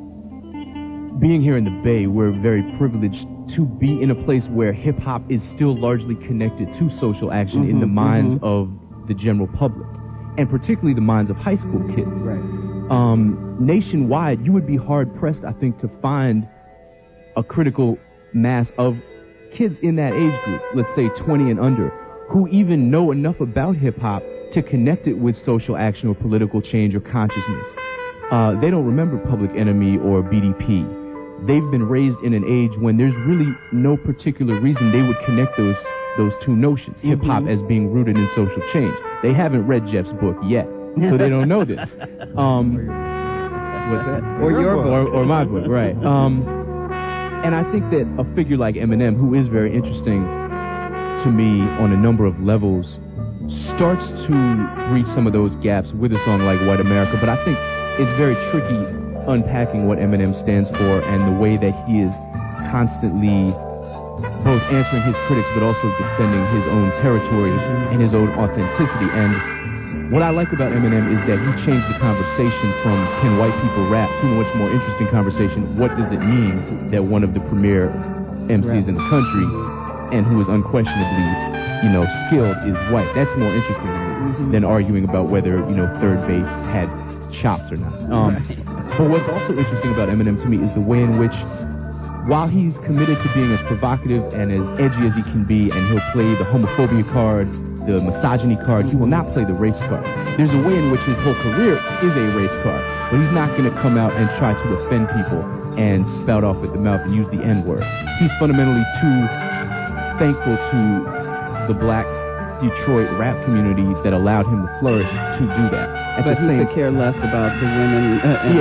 being here in the Bay, we're very privileged to be in a place where hip-hop is still largely connected to social action in the minds of the general public, and particularly the minds of high school kids. Right. Nationwide, you would be hard-pressed, I think, to find a critical mass of kids in that age group, let's say 20 and under, who even know enough about hip-hop to connect it with social action or political change or consciousness. They don't remember Public Enemy or BDP. They've been raised in an age when there's really no particular reason they would connect those two notions, hip-hop as being rooted in social change. They haven't read Jeff's book yet, so they don't know this. What's that? Or your book. Or my book, right. And I think that a figure like Eminem, who is very interesting to me on a number of levels, starts to breach some of those gaps with a song like White America, but I think it's very tricky unpacking what Eminem stands for and the way that he is constantly both answering his critics but also defending his own territory and his own authenticity. And what I like about Eminem is that he changed the conversation from can white people rap to a much more interesting conversation. What does it mean that one of the premier MCs in the country and who is unquestionably, skilled is white? That's more interesting to me than arguing about whether, third base had chops or not. But what's also interesting about Eminem to me is the way in which, while he's committed to being as provocative and as edgy as he can be, and he'll play the homophobia card, the misogyny card, he will not play the race card. There's a way in which his whole career is a race card, but he's not going to come out and try to offend people and spout off at the mouth and use the N-word. He's fundamentally too thankful to the black Detroit rap community that allowed him to flourish to do that. But he could care less about the women.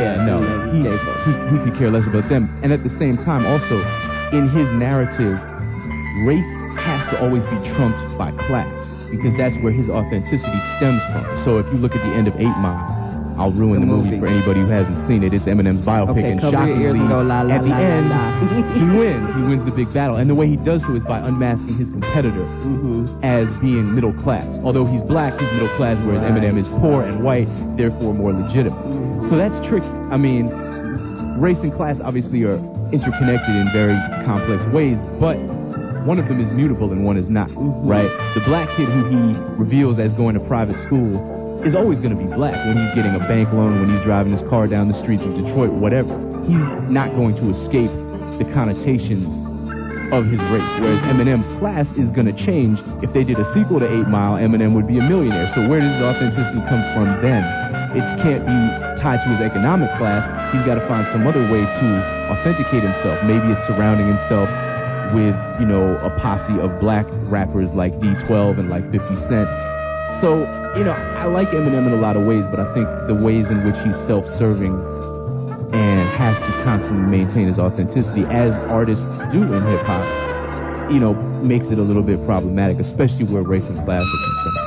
He could care less about them. And at the same time, also, in his narrative, race has to always be trumped by class, because that's where his authenticity stems from. So if you look at the end of 8 Mile, I'll ruin the movie for anybody who hasn't seen it. It's Eminem's biopic, and shockingly, at the end, he wins. He wins the big battle. And the way he does so is by unmasking his competitor as being middle class. Although he's black, he's middle class, whereas Eminem is poor and white, therefore more legitimate. So that's tricky. I mean, race and class obviously are interconnected in very complex ways, but one of them is mutable and one is not, right? The black kid who he reveals as going to private school is always going to be black when he's getting a bank loan, when he's driving his car down the streets of Detroit, whatever. He's not going to escape the connotations of his race, whereas Eminem's class is going to change. If they did a sequel to 8 Mile, Eminem would be a millionaire. So where does his authenticity come from then? It can't be tied to his economic class. He's got to find some other way to authenticate himself. Maybe it's surrounding himself with, a posse of black rappers like D12 and like 50 Cent. So, I like Eminem in a lot of ways, but I think the ways in which he's self-serving and has to constantly maintain his authenticity, as artists do in hip-hop, makes it a little bit problematic, especially where race and class are concerned.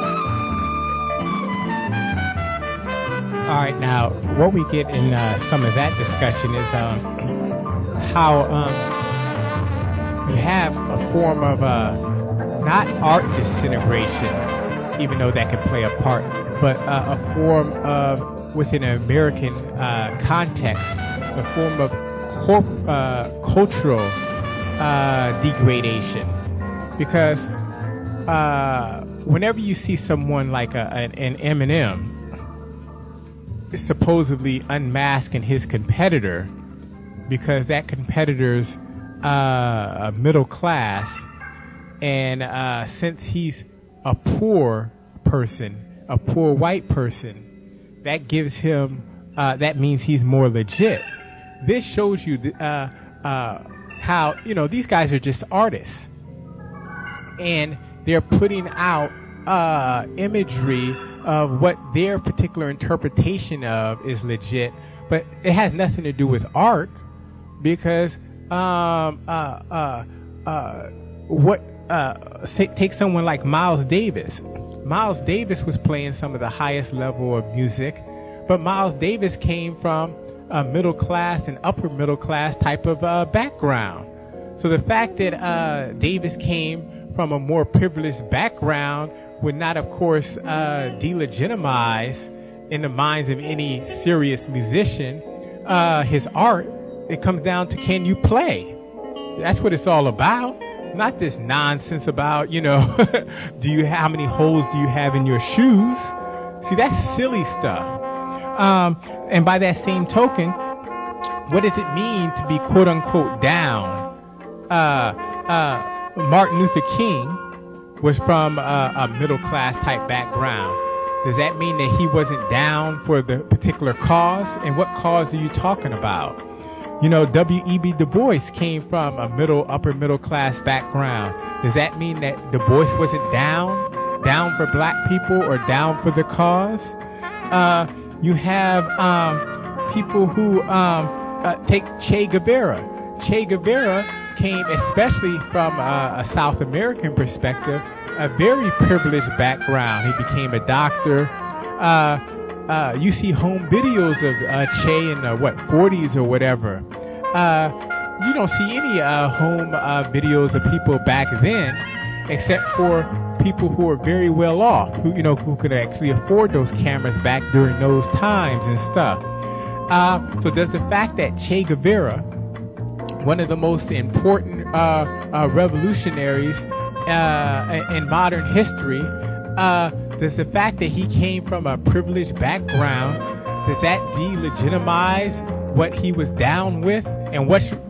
All right, now what we get in some of that discussion is how you have a form of not art disintegration, even though that can play a part, but a form of, within an American context, a form of cultural degradation. Because whenever you see someone like an Eminem supposedly unmasking his competitor, because that competitor's middle class, and since he's a poor person, a poor white person, that gives him, that means he's more legit. This shows you how, these guys are just artists, and they're putting out imagery of what their particular interpretation of is legit, but it has nothing to do with art, because take someone like Miles Davis. Miles Davis was playing some of the highest level of music, but Miles Davis came from a middle class and upper middle class type of background. So the fact that Davis came from a more privileged background would not, of course, delegitimize in the minds of any serious musician his art. It comes down to, can you play? That's what it's all about. Not this nonsense about, how many holes do you have in your shoes? See, that's silly stuff. And by that same token, what does it mean to be quote unquote down? Martin Luther King was from a middle class type background. Does that mean that he wasn't down for the particular cause? And what cause are you talking about? W.E.B. Du Bois came from a upper middle class background. Does that mean that Du Bois wasn't down for black people or down for the cause? You have people who take Che Guevara. Che Guevara came, especially from a South American perspective, a very privileged background. He became a doctor. You see home videos of Che in the 40s or whatever. You don't see any home videos of people back then, except for people who are very well off, who could actually afford those cameras back during those times and stuff. So does the fact that Che Guevara, one of the most important revolutionaries in modern history, does the fact that he came from a privileged background, does that delegitimize what he was down with? And what is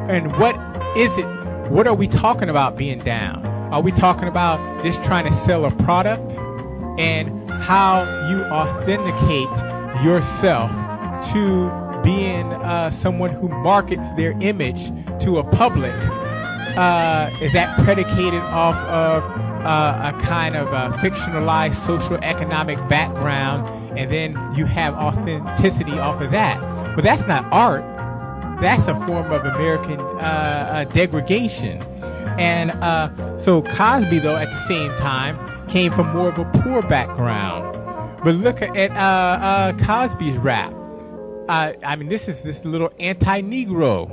it? What are we talking about being down? Are we talking about just trying to sell a product? And how you authenticate yourself to being someone who markets their image to a public? Is that predicated off of a kind of a fictionalized social economic background, and then you have authenticity off of that? But that's not art. That's a form of American degradation. And so Cosby, though, at the same time, came from more of a poor background. But look at Cosby's rap. This is this little anti-Negro,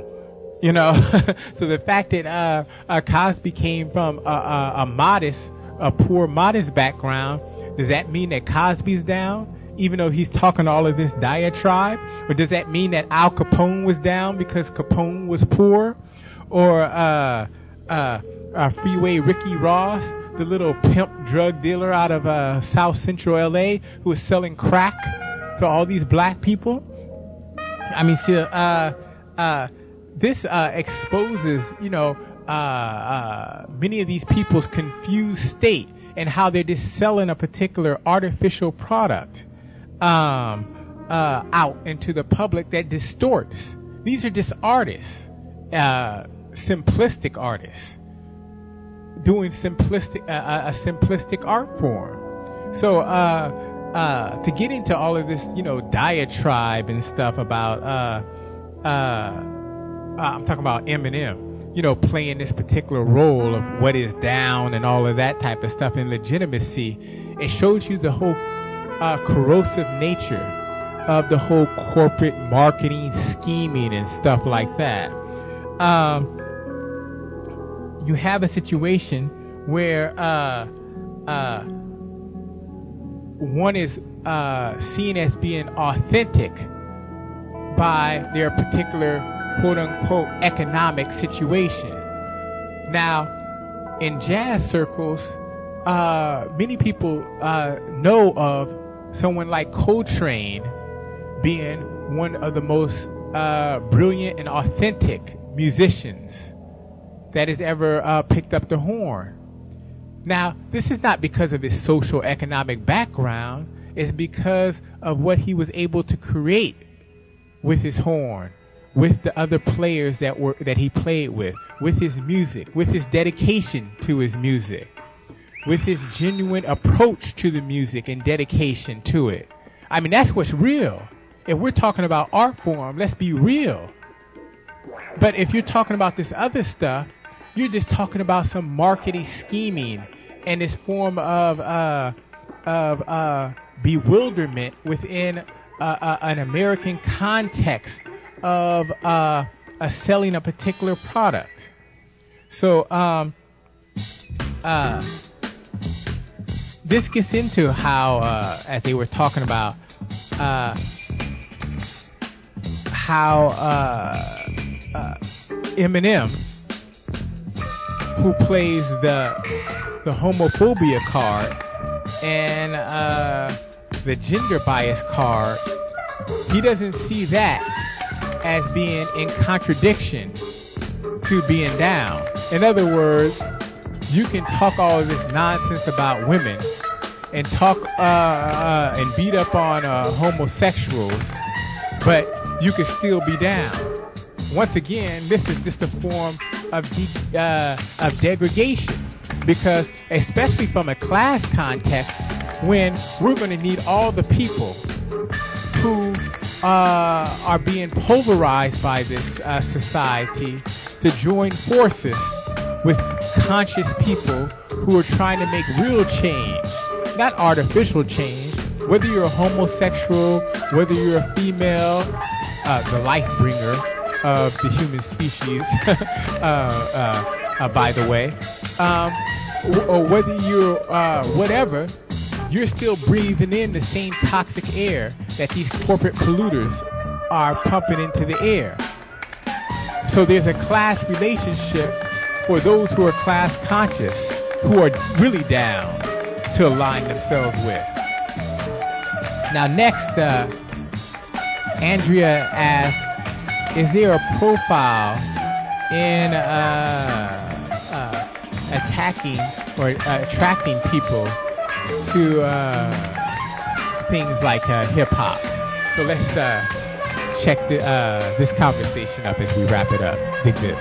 So the fact that Cosby came from a poor, modest background, does that mean that Cosby's down, even though he's talking all of this diatribe? Or does that mean that Al Capone was down because Capone was poor? Or Freeway Ricky Ross, the little pimp drug dealer out of South Central LA, who was selling crack to all these black people? This exposes, many of these people's confused state and how they're just selling a particular artificial product out into the public that distorts. These are just artists, simplistic artists, doing a simplistic art form. So to get into all of this, diatribe and stuff about I'm talking about Eminem. playing this particular role of what is down and all of that type of stuff and legitimacy. It shows you the whole corrosive nature of the whole corporate marketing scheming and stuff like that. You have a situation where one is seen as being authentic by their particular quote-unquote economic situation. Now, in jazz circles, many people know of someone like Coltrane being one of the most brilliant and authentic musicians that has ever picked up the horn. Now, this is not because of his social economic background. It's because of what he was able to create with his horn, with the other players that he played with his music, with his dedication to his music, with his genuine approach to the music and dedication to it. I mean, that's what's real. If we're talking about art form, let's be real. But if you're talking about this other stuff, you're just talking about some marketing scheming and this form of bewilderment within an American context of selling a particular product. So this gets into how, as they were talking about, how Eminem, who plays the homophobia card and the gender bias card, he doesn't see that as being in contradiction to being down. In other words, you can talk all of this nonsense about women and talk and beat up on homosexuals, but you can still be down. Once again, this is just a form of degradation, because especially from a class context, when we're going to need all the people who are being pulverized by this society to join forces with conscious people who are trying to make real change, not artificial change. Whether you're a homosexual, whether you're a female, the life bringer of the human species, by the way, or whether you're whatever, you're still breathing in the same toxic air that these corporate polluters are pumping into the air. So there's a class relationship for those who are class conscious, who are really down to align themselves with. Now next, Andrea asks, is there a profile in attacking or attracting people to things like hip-hop? So let's check this conversation up as we wrap it up. Dig this.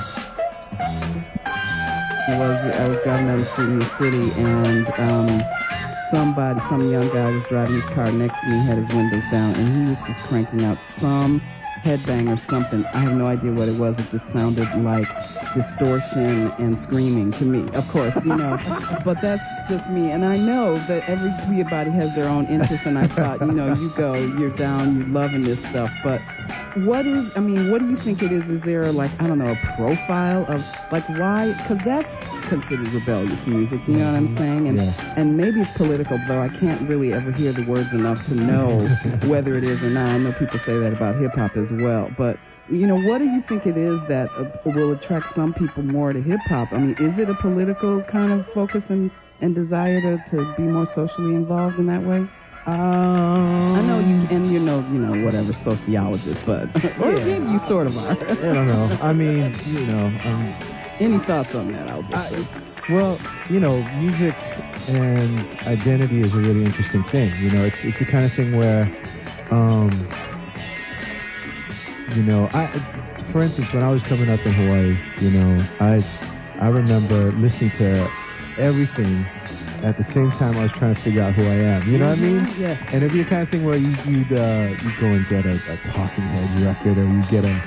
I was driving down the street in the city, and some young guy was driving his car next to me, had his windows down, and he was just cranking out some headbang or something. I have no idea what it was. It just sounded like distortion and screaming to me. Of course, but that's just me. And I know that everybody has their own interests, and I thought, you're down, you're loving this stuff. But what do you think it is? Is there a profile of, why? Because that's considered rebellious music, you know what I'm saying? And maybe it's political, though I can't really ever hear the words enough to know whether it is or not. I know people say that about hip-hop as well, but what do you think it is that will attract some people more to hip-hop? I mean, is it a political kind of focus and desire to be more socially involved in that way? I know you, and whatever, sociologist, but or maybe you sort of are. I don't know. I mean, any thoughts on that, Albert? Well, music and identity is a really interesting thing. It's the kind of thing where, for instance, when I was coming up in Hawaii, I remember listening to everything at the same time I was trying to figure out who I am. You know what I mean? Yes. And it'd be the kind of thing where you'd go and get a Talking Heads record, or you get a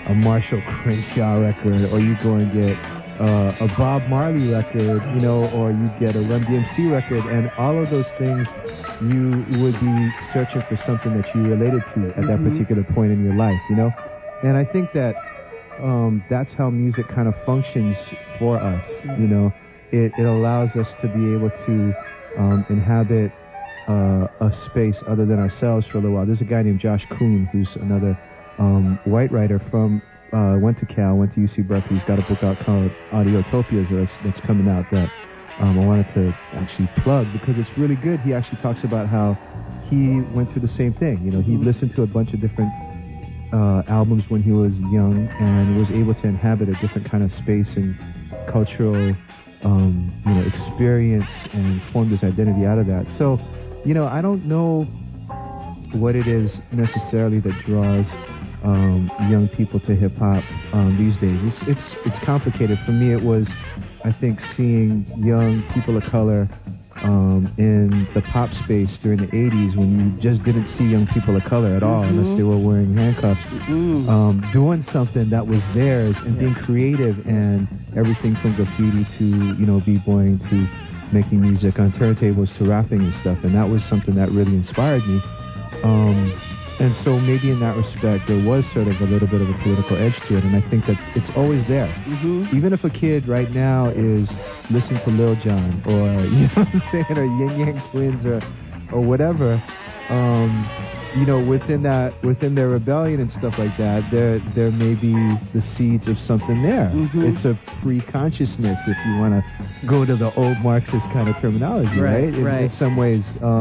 a Marshall Crenshaw record, or you go and get a Bob Marley record, you know, or you get a Run DMC record, and all of those things, you would be searching for something that you related to at that particular point in your life, you know? And I think that that's how music kind of functions for us, you know? It allows us to be able to inhabit a space other than ourselves for a little while. There's a guy named Josh Kuhn, who's another white writer from went to Cal, went to UC Berkeley. He's got a book out called Audiotopias that's coming out that I wanted to actually plug because it's really good. He actually talks about how he went through the same thing. You know, he listened to a bunch of different albums when he was young and was able to inhabit a different kind of space and cultural experience and formed his identity out of that. So, you know, I don't know what it is necessarily that draws young people to hip hop these days. It's complicated. For me, it was, I think, seeing young people of color in the pop space during the 80s when you just didn't see young people of color at all unless they were wearing handcuffs, doing something that was theirs and being creative, and everything from graffiti to, you know, b-boying to making music on turntables to rapping and stuff. And that was something that really inspired me. And so maybe in that respect, there was sort of a little bit of a political edge to it, and I think that it's always there. Even if a kid right now is listening to Lil Jon, or, you know what I'm saying, or Yin Yang Twins, or whatever, you know, within their rebellion and stuff like that, there may be the seeds of something there. It's a pre-consciousness, if you want to go to the old Marxist kind of terminology, right? In some ways,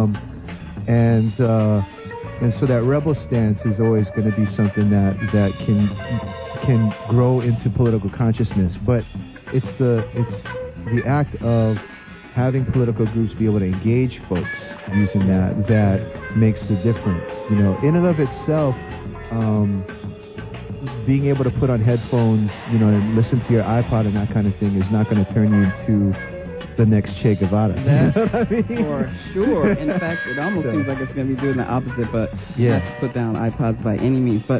and so that rebel stance is always going to be something that can grow into political consciousness. But it's the act of having political groups be able to engage folks using that makes the difference. You know, in and of itself, being able to put on headphones, you know, and listen to your iPod and that kind of thing is not going to turn you into the next Che Guevara. That's for sure. In fact, it almost seems like it's going to be doing the opposite, but not to put down iPods by any means. But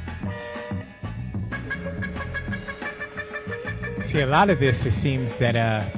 see, a lot of this, it seems that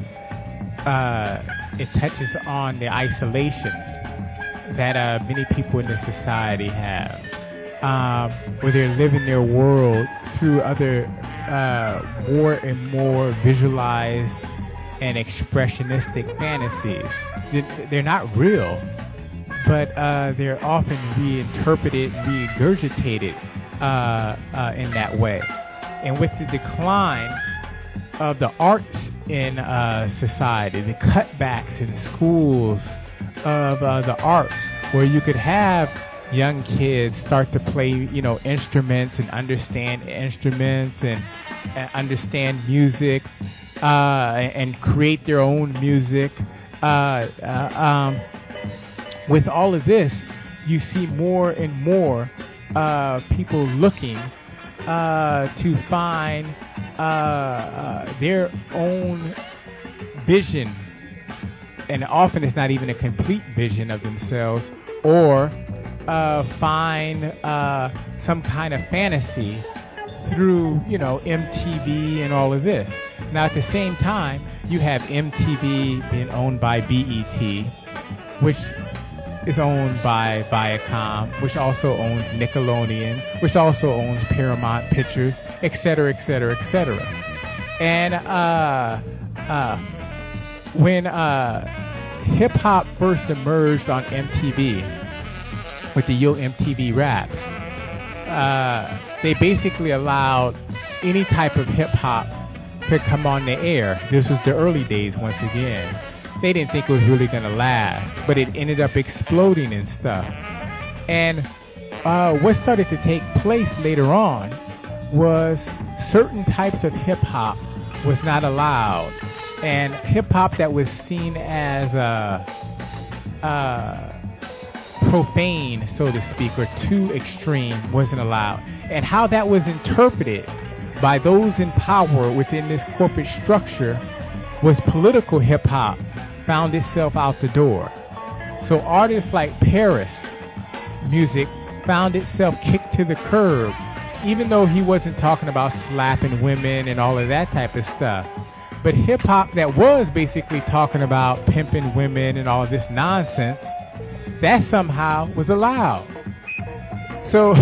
it touches on the isolation that many people in this society have, where they're living their world through other more and more visualized and expressionistic fantasies. They're not real, but they're often reinterpreted, regurgitated in that way. And with the decline of the arts in society, the cutbacks in schools of the arts, where you could have young kids start to play, you know, instruments and understand instruments and understand music, and create their own music. With all of this, you see more and more people looking to find their own vision, and often it's not even a complete vision of themselves, or find some kind of fantasy through, you know, MTV and all of this. Now, at the same time, you have MTV being owned by BET, which is owned by Viacom, which also owns Nickelodeon, which also owns Paramount Pictures, etc., etc., etc. And when hip-hop first emerged on MTV with the Yo MTV Raps, they basically allowed any type of hip-hop to come on the air. This was the early days once again. They didn't think it was really going to last, but it ended up exploding and stuff. And what started to take place later on was certain types of hip-hop was not allowed. And hip-hop that was seen as profane, so to speak, or too extreme wasn't allowed. And how that was interpreted by those in power within this corporate structure was political hip-hop found itself out the door. So artists like Paris music found itself kicked to the curb even though he wasn't talking about slapping women and all of that type of stuff, but hip-hop that was basically talking about pimping women and all this nonsense, that somehow was allowed. So,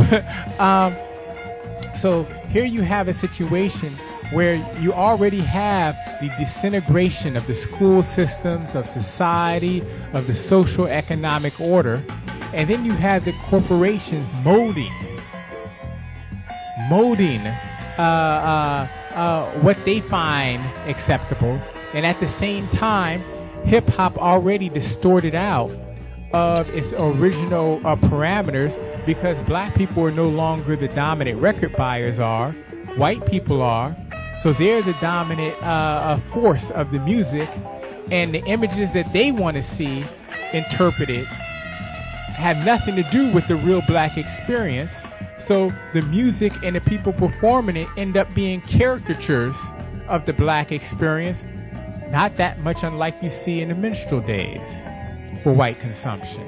so here you have a situation where you already have the disintegration of the school systems, of society, of the social economic order, and then you have the corporations molding what they find acceptable, and at the same time, hip-hop already distorted out of its original parameters, because black people are no longer the dominant record buyers are, white people are, so they're the dominant force of the music, and the images that they want to see interpreted have nothing to do with the real black experience. So the music and the people performing it end up being caricatures of the black experience, not that much unlike you see in the minstrel days for white consumption.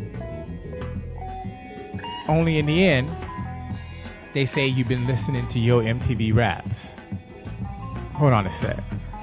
Only in the end, they say you've been listening to your MTV Raps. Hold on a sec.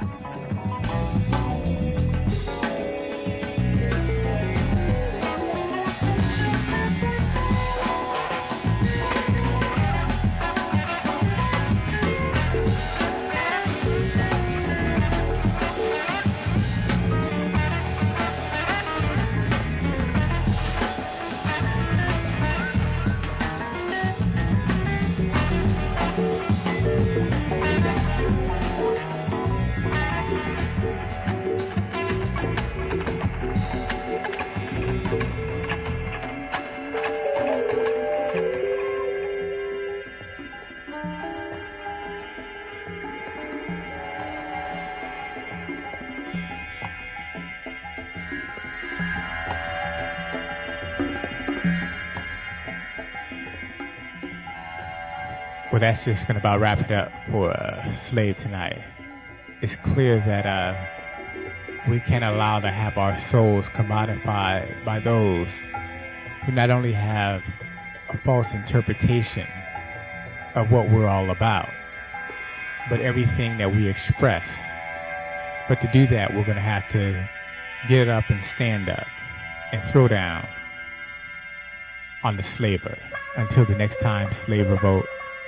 Well, that's just going to about wrap it up for Slave Tonight. It's clear that we can't allow to have our souls commodified by those who not only have a false interpretation of what we're all about, but everything that we express. But to do that, we're going to have to get up and stand up and throw down on the slaver. Until the next time, Slave Revolt.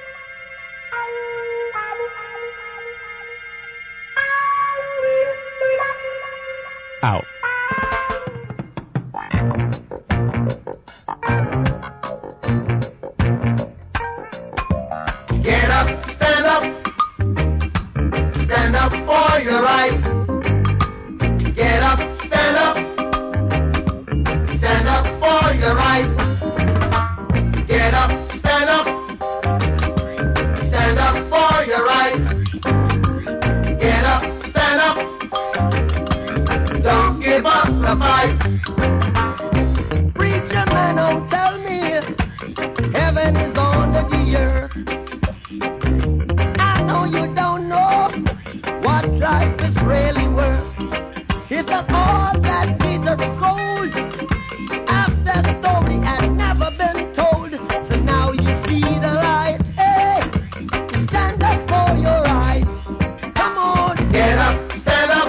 Out. Get up, stand up. Stand up for your right. Get up, stand up. Stand up for your right. Get up, stand up. Stand up for your right. Get up, stand up. Don't give up the fight. Preacher man, don't tell me heaven is under the earth. I know you don't know what life is really worth. It's not all that glitters is gold. After story had never been told, so now you see the light. Hey, stand up for your right. Come on, get up, stand up.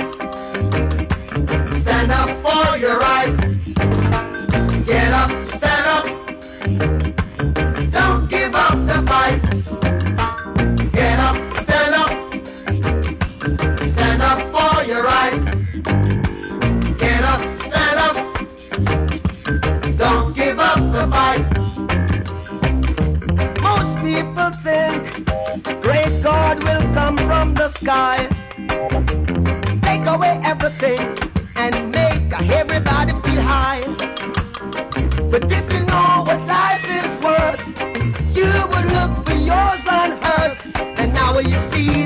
Stand up for your right. Get up, stand up. Don't give up the fight. Get up, stand up. Stand up for your right. Get up, stand up. Don't give up the fight. Most people think great God will come from the sky, take away everything and make everybody feel high. But if you know what life is worth, you would look for yours on earth. And now you see